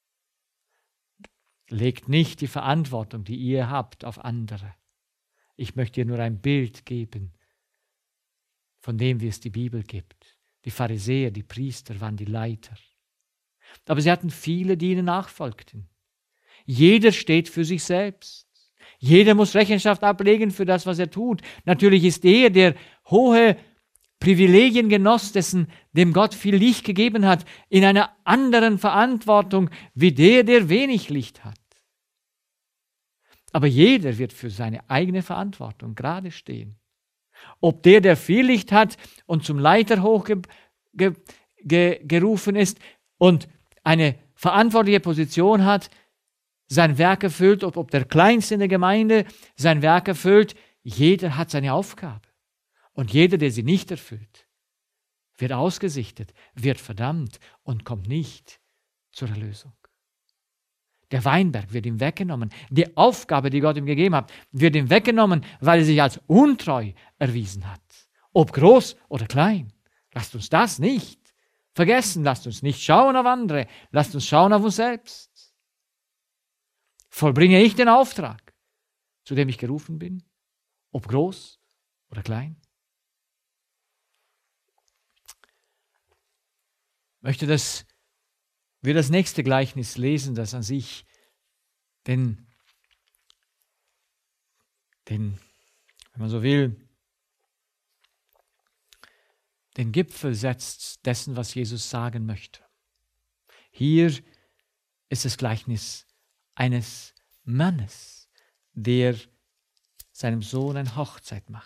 Legt nicht die Verantwortung, die ihr habt, auf andere. Ich möchte dir nur ein Bild geben, von dem, wie es die Bibel gibt. Die Pharisäer, die Priester waren die Leiter. Aber sie hatten viele, die ihnen nachfolgten. Jeder steht für sich selbst. Jeder muss Rechenschaft ablegen für das, was er tut. Natürlich ist der hohe Privilegien genoss, dem Gott viel Licht gegeben hat, in einer anderen Verantwortung wie der wenig Licht hat. Aber jeder wird für seine eigene Verantwortung gerade stehen. Ob der viel Licht hat und zum Leiter gerufen ist und eine verantwortliche Position hat, sein Werk erfüllt, ob der Kleinste in der Gemeinde sein Werk erfüllt, jeder hat seine Aufgabe. Und jeder, der sie nicht erfüllt, wird ausgesichtet, wird verdammt und kommt nicht zur Erlösung. Der Weinberg wird ihm weggenommen. Die Aufgabe, die Gott ihm gegeben hat, wird ihm weggenommen, weil er sich als untreu erwiesen hat. Ob groß oder klein. Lasst uns das nicht vergessen. Lasst uns nicht schauen auf andere. Lasst uns schauen auf uns selbst. Vollbringe ich den Auftrag, zu dem ich gerufen bin? Ob groß oder klein? Ich möchte, dass wir das nächste Gleichnis lesen, das an sich den, wenn man so will, den Gipfel setzt dessen, was Jesus sagen möchte. Hier ist das Gleichnis eines Mannes, der seinem Sohn eine Hochzeit macht.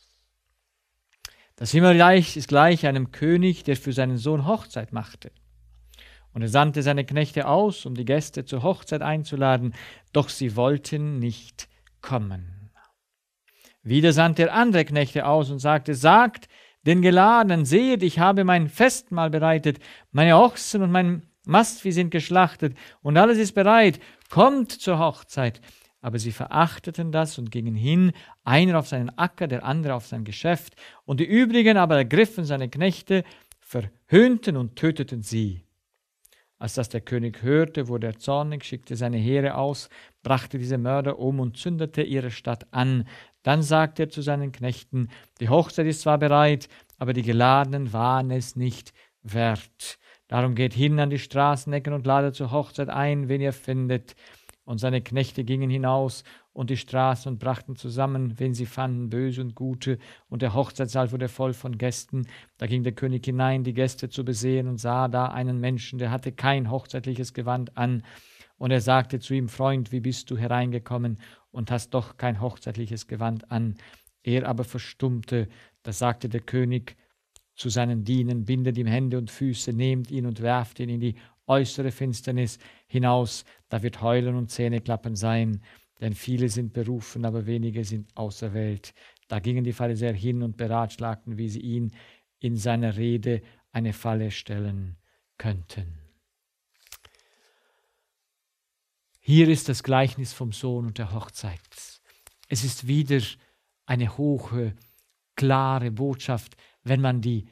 Das Himmelreich ist gleich einem König, der für seinen Sohn Hochzeit machte. Und er sandte seine Knechte aus, um die Gäste zur Hochzeit einzuladen, doch sie wollten nicht kommen. Wieder sandte er andere Knechte aus und sagte, sagt den Geladenen, seht, ich habe mein Festmahl bereitet, meine Ochsen und mein Mastvieh sind geschlachtet und alles ist bereit, kommt zur Hochzeit. Aber sie verachteten das und gingen hin, einer auf seinen Acker, der andere auf sein Geschäft, und die übrigen aber ergriffen seine Knechte, verhöhnten und töteten sie. Als das der König hörte, wurde er zornig, schickte seine Heere aus, brachte diese Mörder um und zündete ihre Stadt an. Dann sagte er zu seinen Knechten, die Hochzeit ist zwar bereit, aber die Geladenen waren es nicht wert. Darum geht hin an die Straßenecken und ladet zur Hochzeit ein, wen ihr findet. Und seine Knechte gingen hinaus und die Straßen und brachten zusammen, wen sie fanden, Böse und Gute, und der Hochzeitssaal wurde voll von Gästen. Da ging der König hinein, die Gäste zu besehen, und sah da einen Menschen, der hatte kein hochzeitliches Gewand an. Und er sagte zu ihm, Freund, wie bist du hereingekommen und hast doch kein hochzeitliches Gewand an? Er aber verstummte. Da sagte der König zu seinen Dienern, bindet ihm Hände und Füße, nehmt ihn und werft ihn in die äußere Finsternis hinaus, da wird Heulen und Zähneklappen sein, denn viele sind berufen, aber wenige sind auserwählt. Da gingen die Pharisäer hin und beratschlagten, wie sie ihn in seiner Rede eine Falle stellen könnten. Hier ist das Gleichnis vom Sohn und der Hochzeit. Es ist wieder eine hohe, klare Botschaft, wenn man die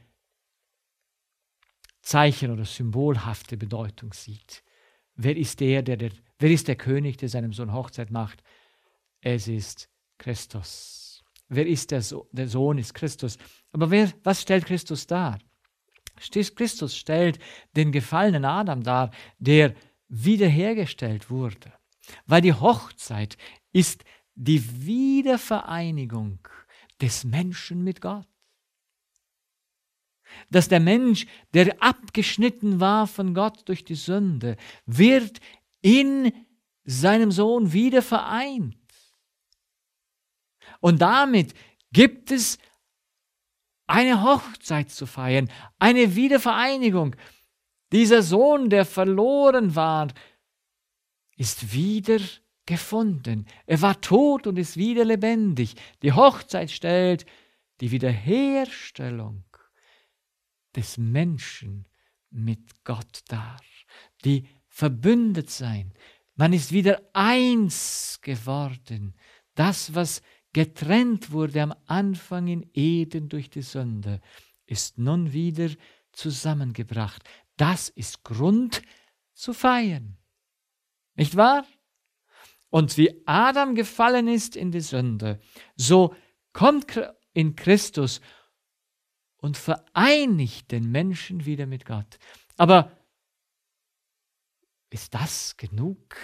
Zeichen- oder symbolhafte Bedeutung sieht. Wer ist wer ist der König, der seinem Sohn Hochzeit macht? Es ist Christus. Wer ist der Sohn? Ist Christus. Aber was stellt Christus dar? Christus stellt den gefallenen Adam dar, der wiederhergestellt wurde. Weil die Hochzeit ist die Wiedervereinigung des Menschen mit Gott. Dass der Mensch, der abgeschnitten war von Gott durch die Sünde, wird in seinem Sohn wieder vereint. Und damit gibt es eine Hochzeit zu feiern, eine Wiedervereinigung. Dieser Sohn, der verloren war, ist wieder gefunden. Er war tot und ist wieder lebendig. Die Hochzeit stellt die Wiederherstellung des Menschen mit Gott dar, die verbündet sein. Man ist wieder eins geworden. Das, was getrennt wurde am Anfang in Eden durch die Sünde, ist nun wieder zusammengebracht. Das ist Grund zu feiern. Nicht wahr? Und wie Adam gefallen ist in die Sünde, so kommt in Christus und vereinigt den Menschen wieder mit Gott. Aber ist das genug?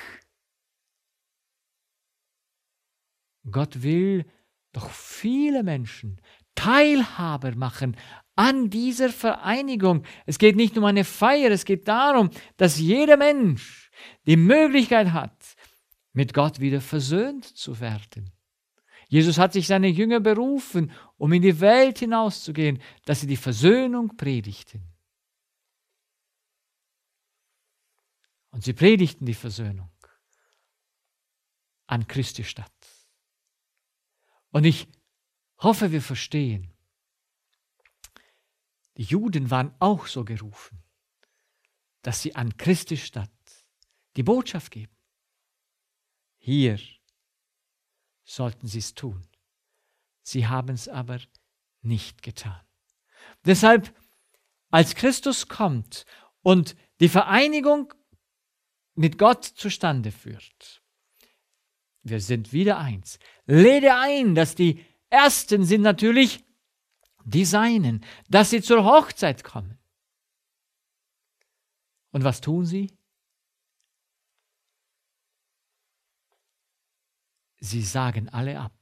Gott will doch viele Menschen Teilhaber machen an dieser Vereinigung. Es geht nicht um eine Feier, es geht darum, dass jeder Mensch die Möglichkeit hat, mit Gott wieder versöhnt zu werden. Jesus hat sich seine Jünger berufen, um in die Welt hinauszugehen, dass sie die Versöhnung predigten. Und sie predigten die Versöhnung an Christi statt. Und ich hoffe, wir verstehen, die Juden waren auch so gerufen, dass sie an Christi statt die Botschaft geben. Hier sollten sie es tun. Sie haben es aber nicht getan. Deshalb, als Christus kommt und die Vereinigung mit Gott zustande führt, wir sind wieder eins. Lädt er ein, dass die Ersten sind natürlich die Seinen, dass sie zur Hochzeit kommen. Und was tun sie? Sie sagen alle ab.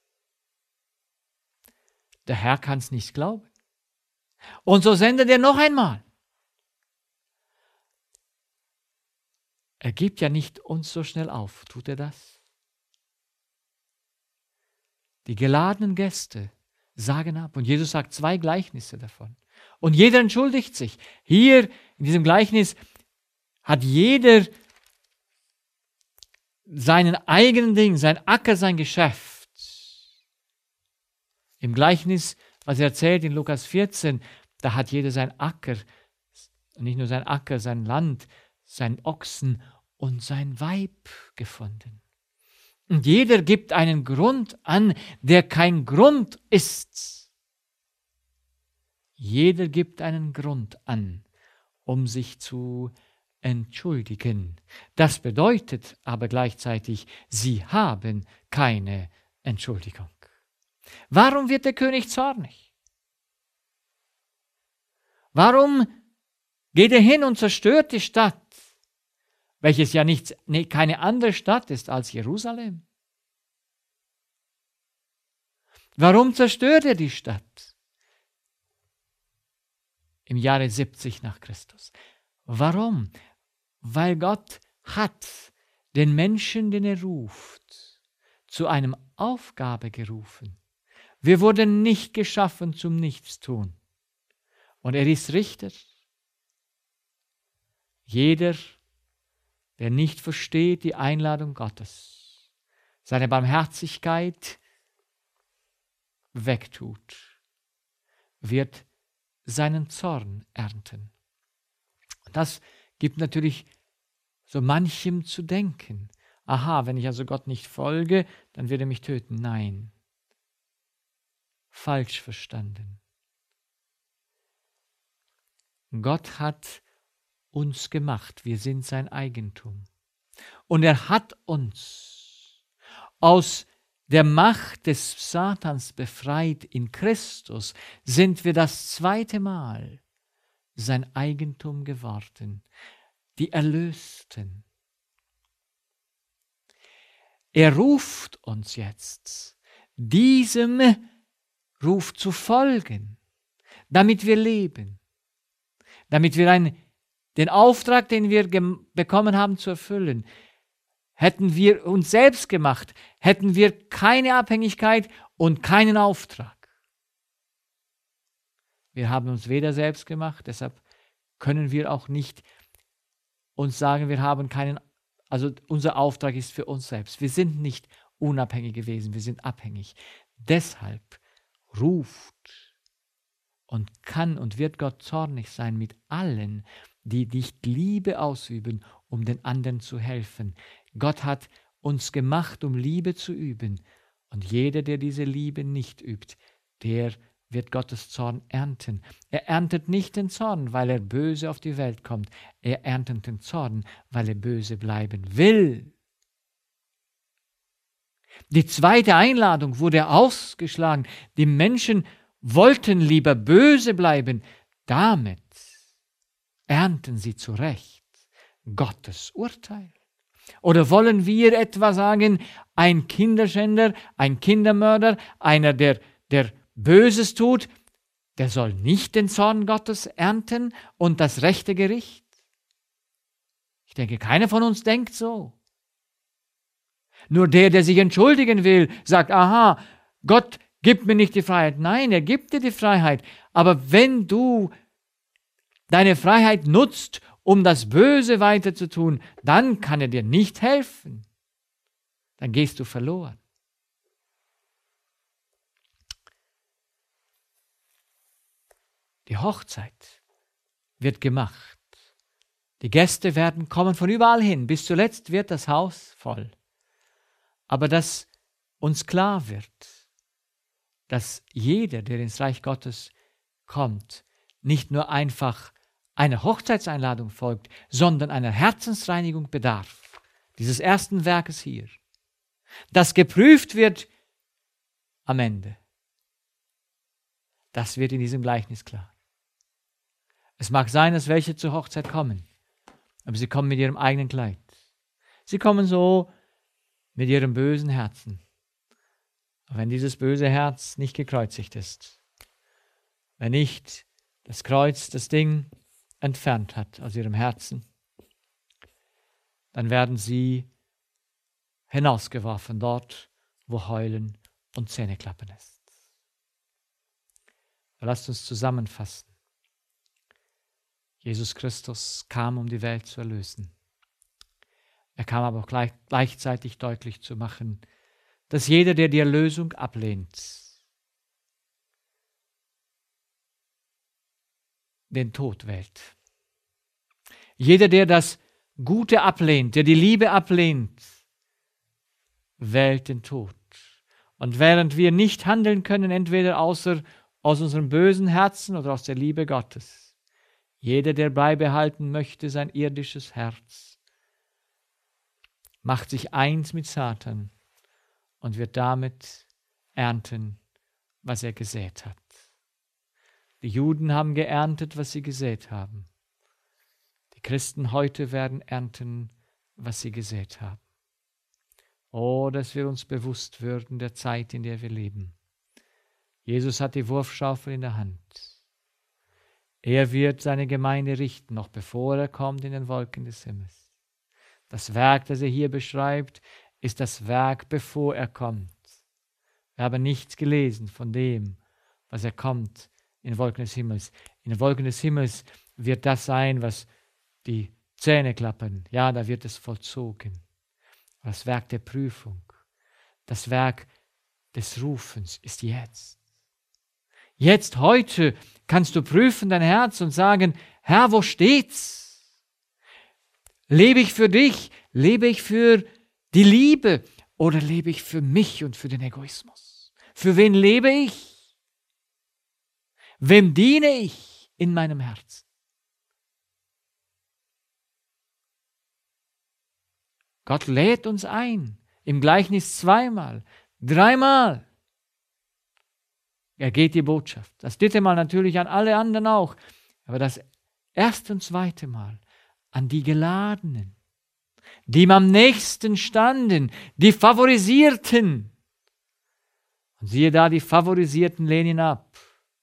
Der Herr kann es nicht glauben. Und so sendet er noch einmal. Er gibt ja nicht uns so schnell auf. Tut er das? Die geladenen Gäste sagen ab. Und Jesus sagt 2 Gleichnisse davon. Und jeder entschuldigt sich. Hier in diesem Gleichnis hat jeder seinen eigenen Ding, sein Acker, sein Geschäft. Im Gleichnis, was er erzählt in Lukas 14, da hat jeder sein Acker, nicht nur sein Acker, sein Land, sein Ochsen und sein Weib gefunden. Und jeder gibt einen Grund an, der kein Grund ist. Jeder gibt einen Grund an, um sich zu entschuldigen. Das bedeutet aber gleichzeitig, sie haben keine Entschuldigung. Warum wird der König zornig? Warum geht er hin und zerstört die Stadt, welches ja keine andere Stadt ist als Jerusalem? Warum zerstört er die Stadt im Jahre 70 nach Christus? Warum? Weil Gott hat den Menschen, den er ruft, zu einer Aufgabe gerufen. Wir wurden nicht geschaffen zum Nichtstun. Und er ist Richter. Jeder, der nicht versteht die Einladung Gottes, seine Barmherzigkeit wegtut, wird seinen Zorn ernten. Das gibt natürlich so manchem zu denken. Aha, wenn ich also Gott nicht folge, dann wird er mich töten. Nein, falsch verstanden. Gott hat uns gemacht, wir sind sein Eigentum. Und er hat uns aus der Macht des Satans befreit. In Christus sind wir das 2. Mal sein Eigentum geworden, die Erlösten. Er ruft uns jetzt, diesem Ruf zu folgen, damit wir leben, damit wir den Auftrag, den wir bekommen haben, zu erfüllen. Hätten wir uns selbst gemacht, hätten wir keine Abhängigkeit und keinen Auftrag. Wir haben uns weder selbst gemacht, deshalb können wir auch nicht uns sagen, wir haben keinen, also unser Auftrag ist für uns selbst. Wir sind nicht unabhängig gewesen, wir sind abhängig. Deshalb ruft und kann und wird Gott zornig sein mit allen, die nicht Liebe ausüben, um den anderen zu helfen. Gott hat uns gemacht, um Liebe zu üben. Und jeder, der diese Liebe nicht übt, der wird Gottes Zorn ernten. Er erntet nicht den Zorn, weil er böse auf die Welt kommt. Er erntet den Zorn, weil er böse bleiben will. Die 2. Einladung wurde ausgeschlagen. Die Menschen wollten lieber böse bleiben. Damit ernten sie zu Recht Gottes Urteil. Oder wollen wir etwa sagen, ein Kinderschänder, ein Kindermörder, einer, der Böses tut, der soll nicht den Zorn Gottes ernten und das rechte Gericht? Ich denke, keiner von uns denkt so. Nur der sich entschuldigen will, sagt, aha, Gott gibt mir nicht die Freiheit. Nein, er gibt dir die Freiheit. Aber wenn du deine Freiheit nutzt, um das Böse weiterzutun, dann kann er dir nicht helfen. Dann gehst du verloren. Die Hochzeit wird gemacht. Die Gäste werden kommen von überall hin. Bis zuletzt wird das Haus voll. Aber dass uns klar wird, dass jeder, der ins Reich Gottes kommt, nicht nur einfach einer Hochzeitseinladung folgt, sondern einer Herzensreinigung bedarf. Dieses ersten Werkes hier. Das geprüft wird am Ende. Das wird in diesem Gleichnis klar. Es mag sein, dass welche zur Hochzeit kommen, aber sie kommen mit ihrem eigenen Kleid. Sie kommen so mit ihrem bösen Herzen. Aber wenn dieses böse Herz nicht gekreuzigt ist, wenn nicht das Kreuz das Ding entfernt hat aus ihrem Herzen, dann werden sie hinausgeworfen dort, wo Heulen und Zähneklappen ist. Lasst uns zusammenfassen. Jesus Christus kam, um die Welt zu erlösen. Er kam aber auch gleichzeitig deutlich zu machen, dass jeder, der die Erlösung ablehnt, den Tod wählt. Jeder, der das Gute ablehnt, der die Liebe ablehnt, wählt den Tod. Und während wir nicht handeln können, entweder aus unserem bösen Herzen oder aus der Liebe Gottes, jeder, der beibehalten möchte sein irdisches Herz, macht sich eins mit Satan und wird damit ernten, was er gesät hat. Die Juden haben geerntet, was sie gesät haben. Die Christen heute werden ernten, was sie gesät haben. Oh, dass wir uns bewusst würden der Zeit, in der wir leben. Jesus hat die Wurfschaufel in der Hand. Er wird seine Gemeinde richten, noch bevor er kommt in den Wolken des Himmels. Das Werk, das er hier beschreibt, ist das Werk, bevor er kommt. Wir haben nichts gelesen von dem, was er kommt in den Wolken des Himmels. In den Wolken des Himmels wird das sein, was die Zähne klappern. Ja, da wird es vollzogen. Das Werk der Prüfung, das Werk des Rufens ist jetzt. Jetzt, heute, kannst du prüfen dein Herz und sagen, Herr, wo steht's? Lebe ich für dich? Lebe ich für die Liebe? Oder lebe ich für mich und für den Egoismus? Für wen lebe ich? Wem diene ich in meinem Herzen? Gott lädt uns ein, im Gleichnis zweimal, dreimal. Er geht die Botschaft. Das dritte Mal natürlich an alle anderen auch. Aber das erste und zweite Mal an die Geladenen, die ihm am nächsten standen, die Favorisierten. Und siehe da, die Favorisierten lehnen ihn ab.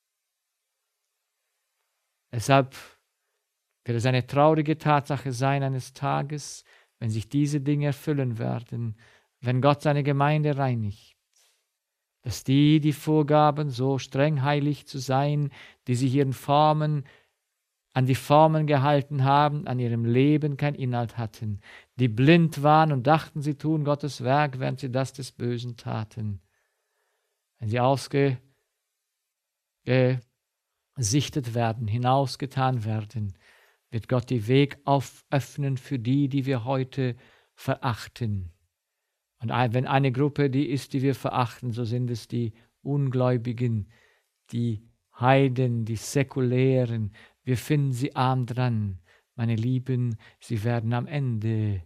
Deshalb wird es eine traurige Tatsache sein eines Tages, wenn sich diese Dinge erfüllen werden, wenn Gott seine Gemeinde reinigt. Dass die vorgaben, so streng heilig zu sein, die sich an die Formen gehalten haben, an ihrem Leben keinen Inhalt hatten, die blind waren und dachten, sie tun Gottes Werk, während sie das des Bösen taten. Wenn sie ausgesichtet werden, hinausgetan werden, wird Gott den Weg öffnen für die wir heute verachten. Und wenn eine Gruppe die ist, die wir verachten, so sind es die Ungläubigen, die Heiden, die Säkulären. Wir finden sie arm dran. Meine Lieben, sie werden am Ende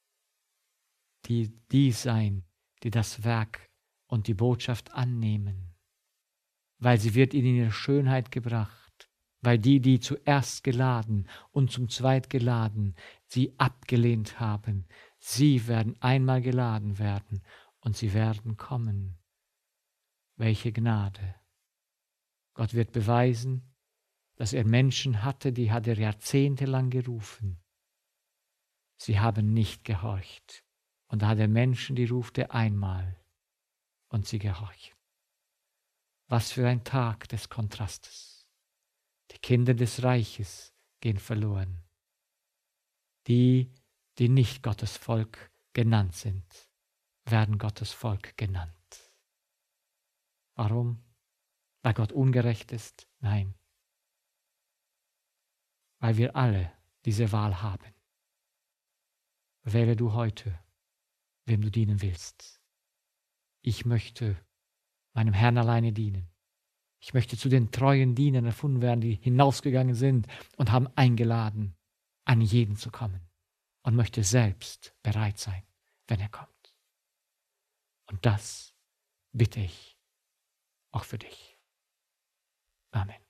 die sein, die das Werk und die Botschaft annehmen. Weil sie wird in ihre Schönheit gebracht. Weil die zuerst geladen und zum Zweit geladen, sie abgelehnt haben. Sie werden einmal geladen werden und sie werden kommen. Welche Gnade! Gott wird beweisen, dass er Menschen hatte, die hat er jahrzehntelang gerufen. Sie haben nicht gehorcht. Und da hat er Menschen, die ruft er einmal und sie gehorchen. Was für ein Tag des Kontrastes. Die Kinder des Reiches gehen verloren. die nicht Gottes Volk genannt sind, werden Gottes Volk genannt. Warum? Weil Gott ungerecht ist? Nein. Weil wir alle diese Wahl haben. Wähle du heute, wem du dienen willst. Ich möchte meinem Herrn alleine dienen. Ich möchte zu den treuen Dienern erfunden werden, die hinausgegangen sind und haben eingeladen, an jeden zu kommen, und möchte selbst bereit sein, wenn er kommt. Und das bitte ich auch für dich. Amen.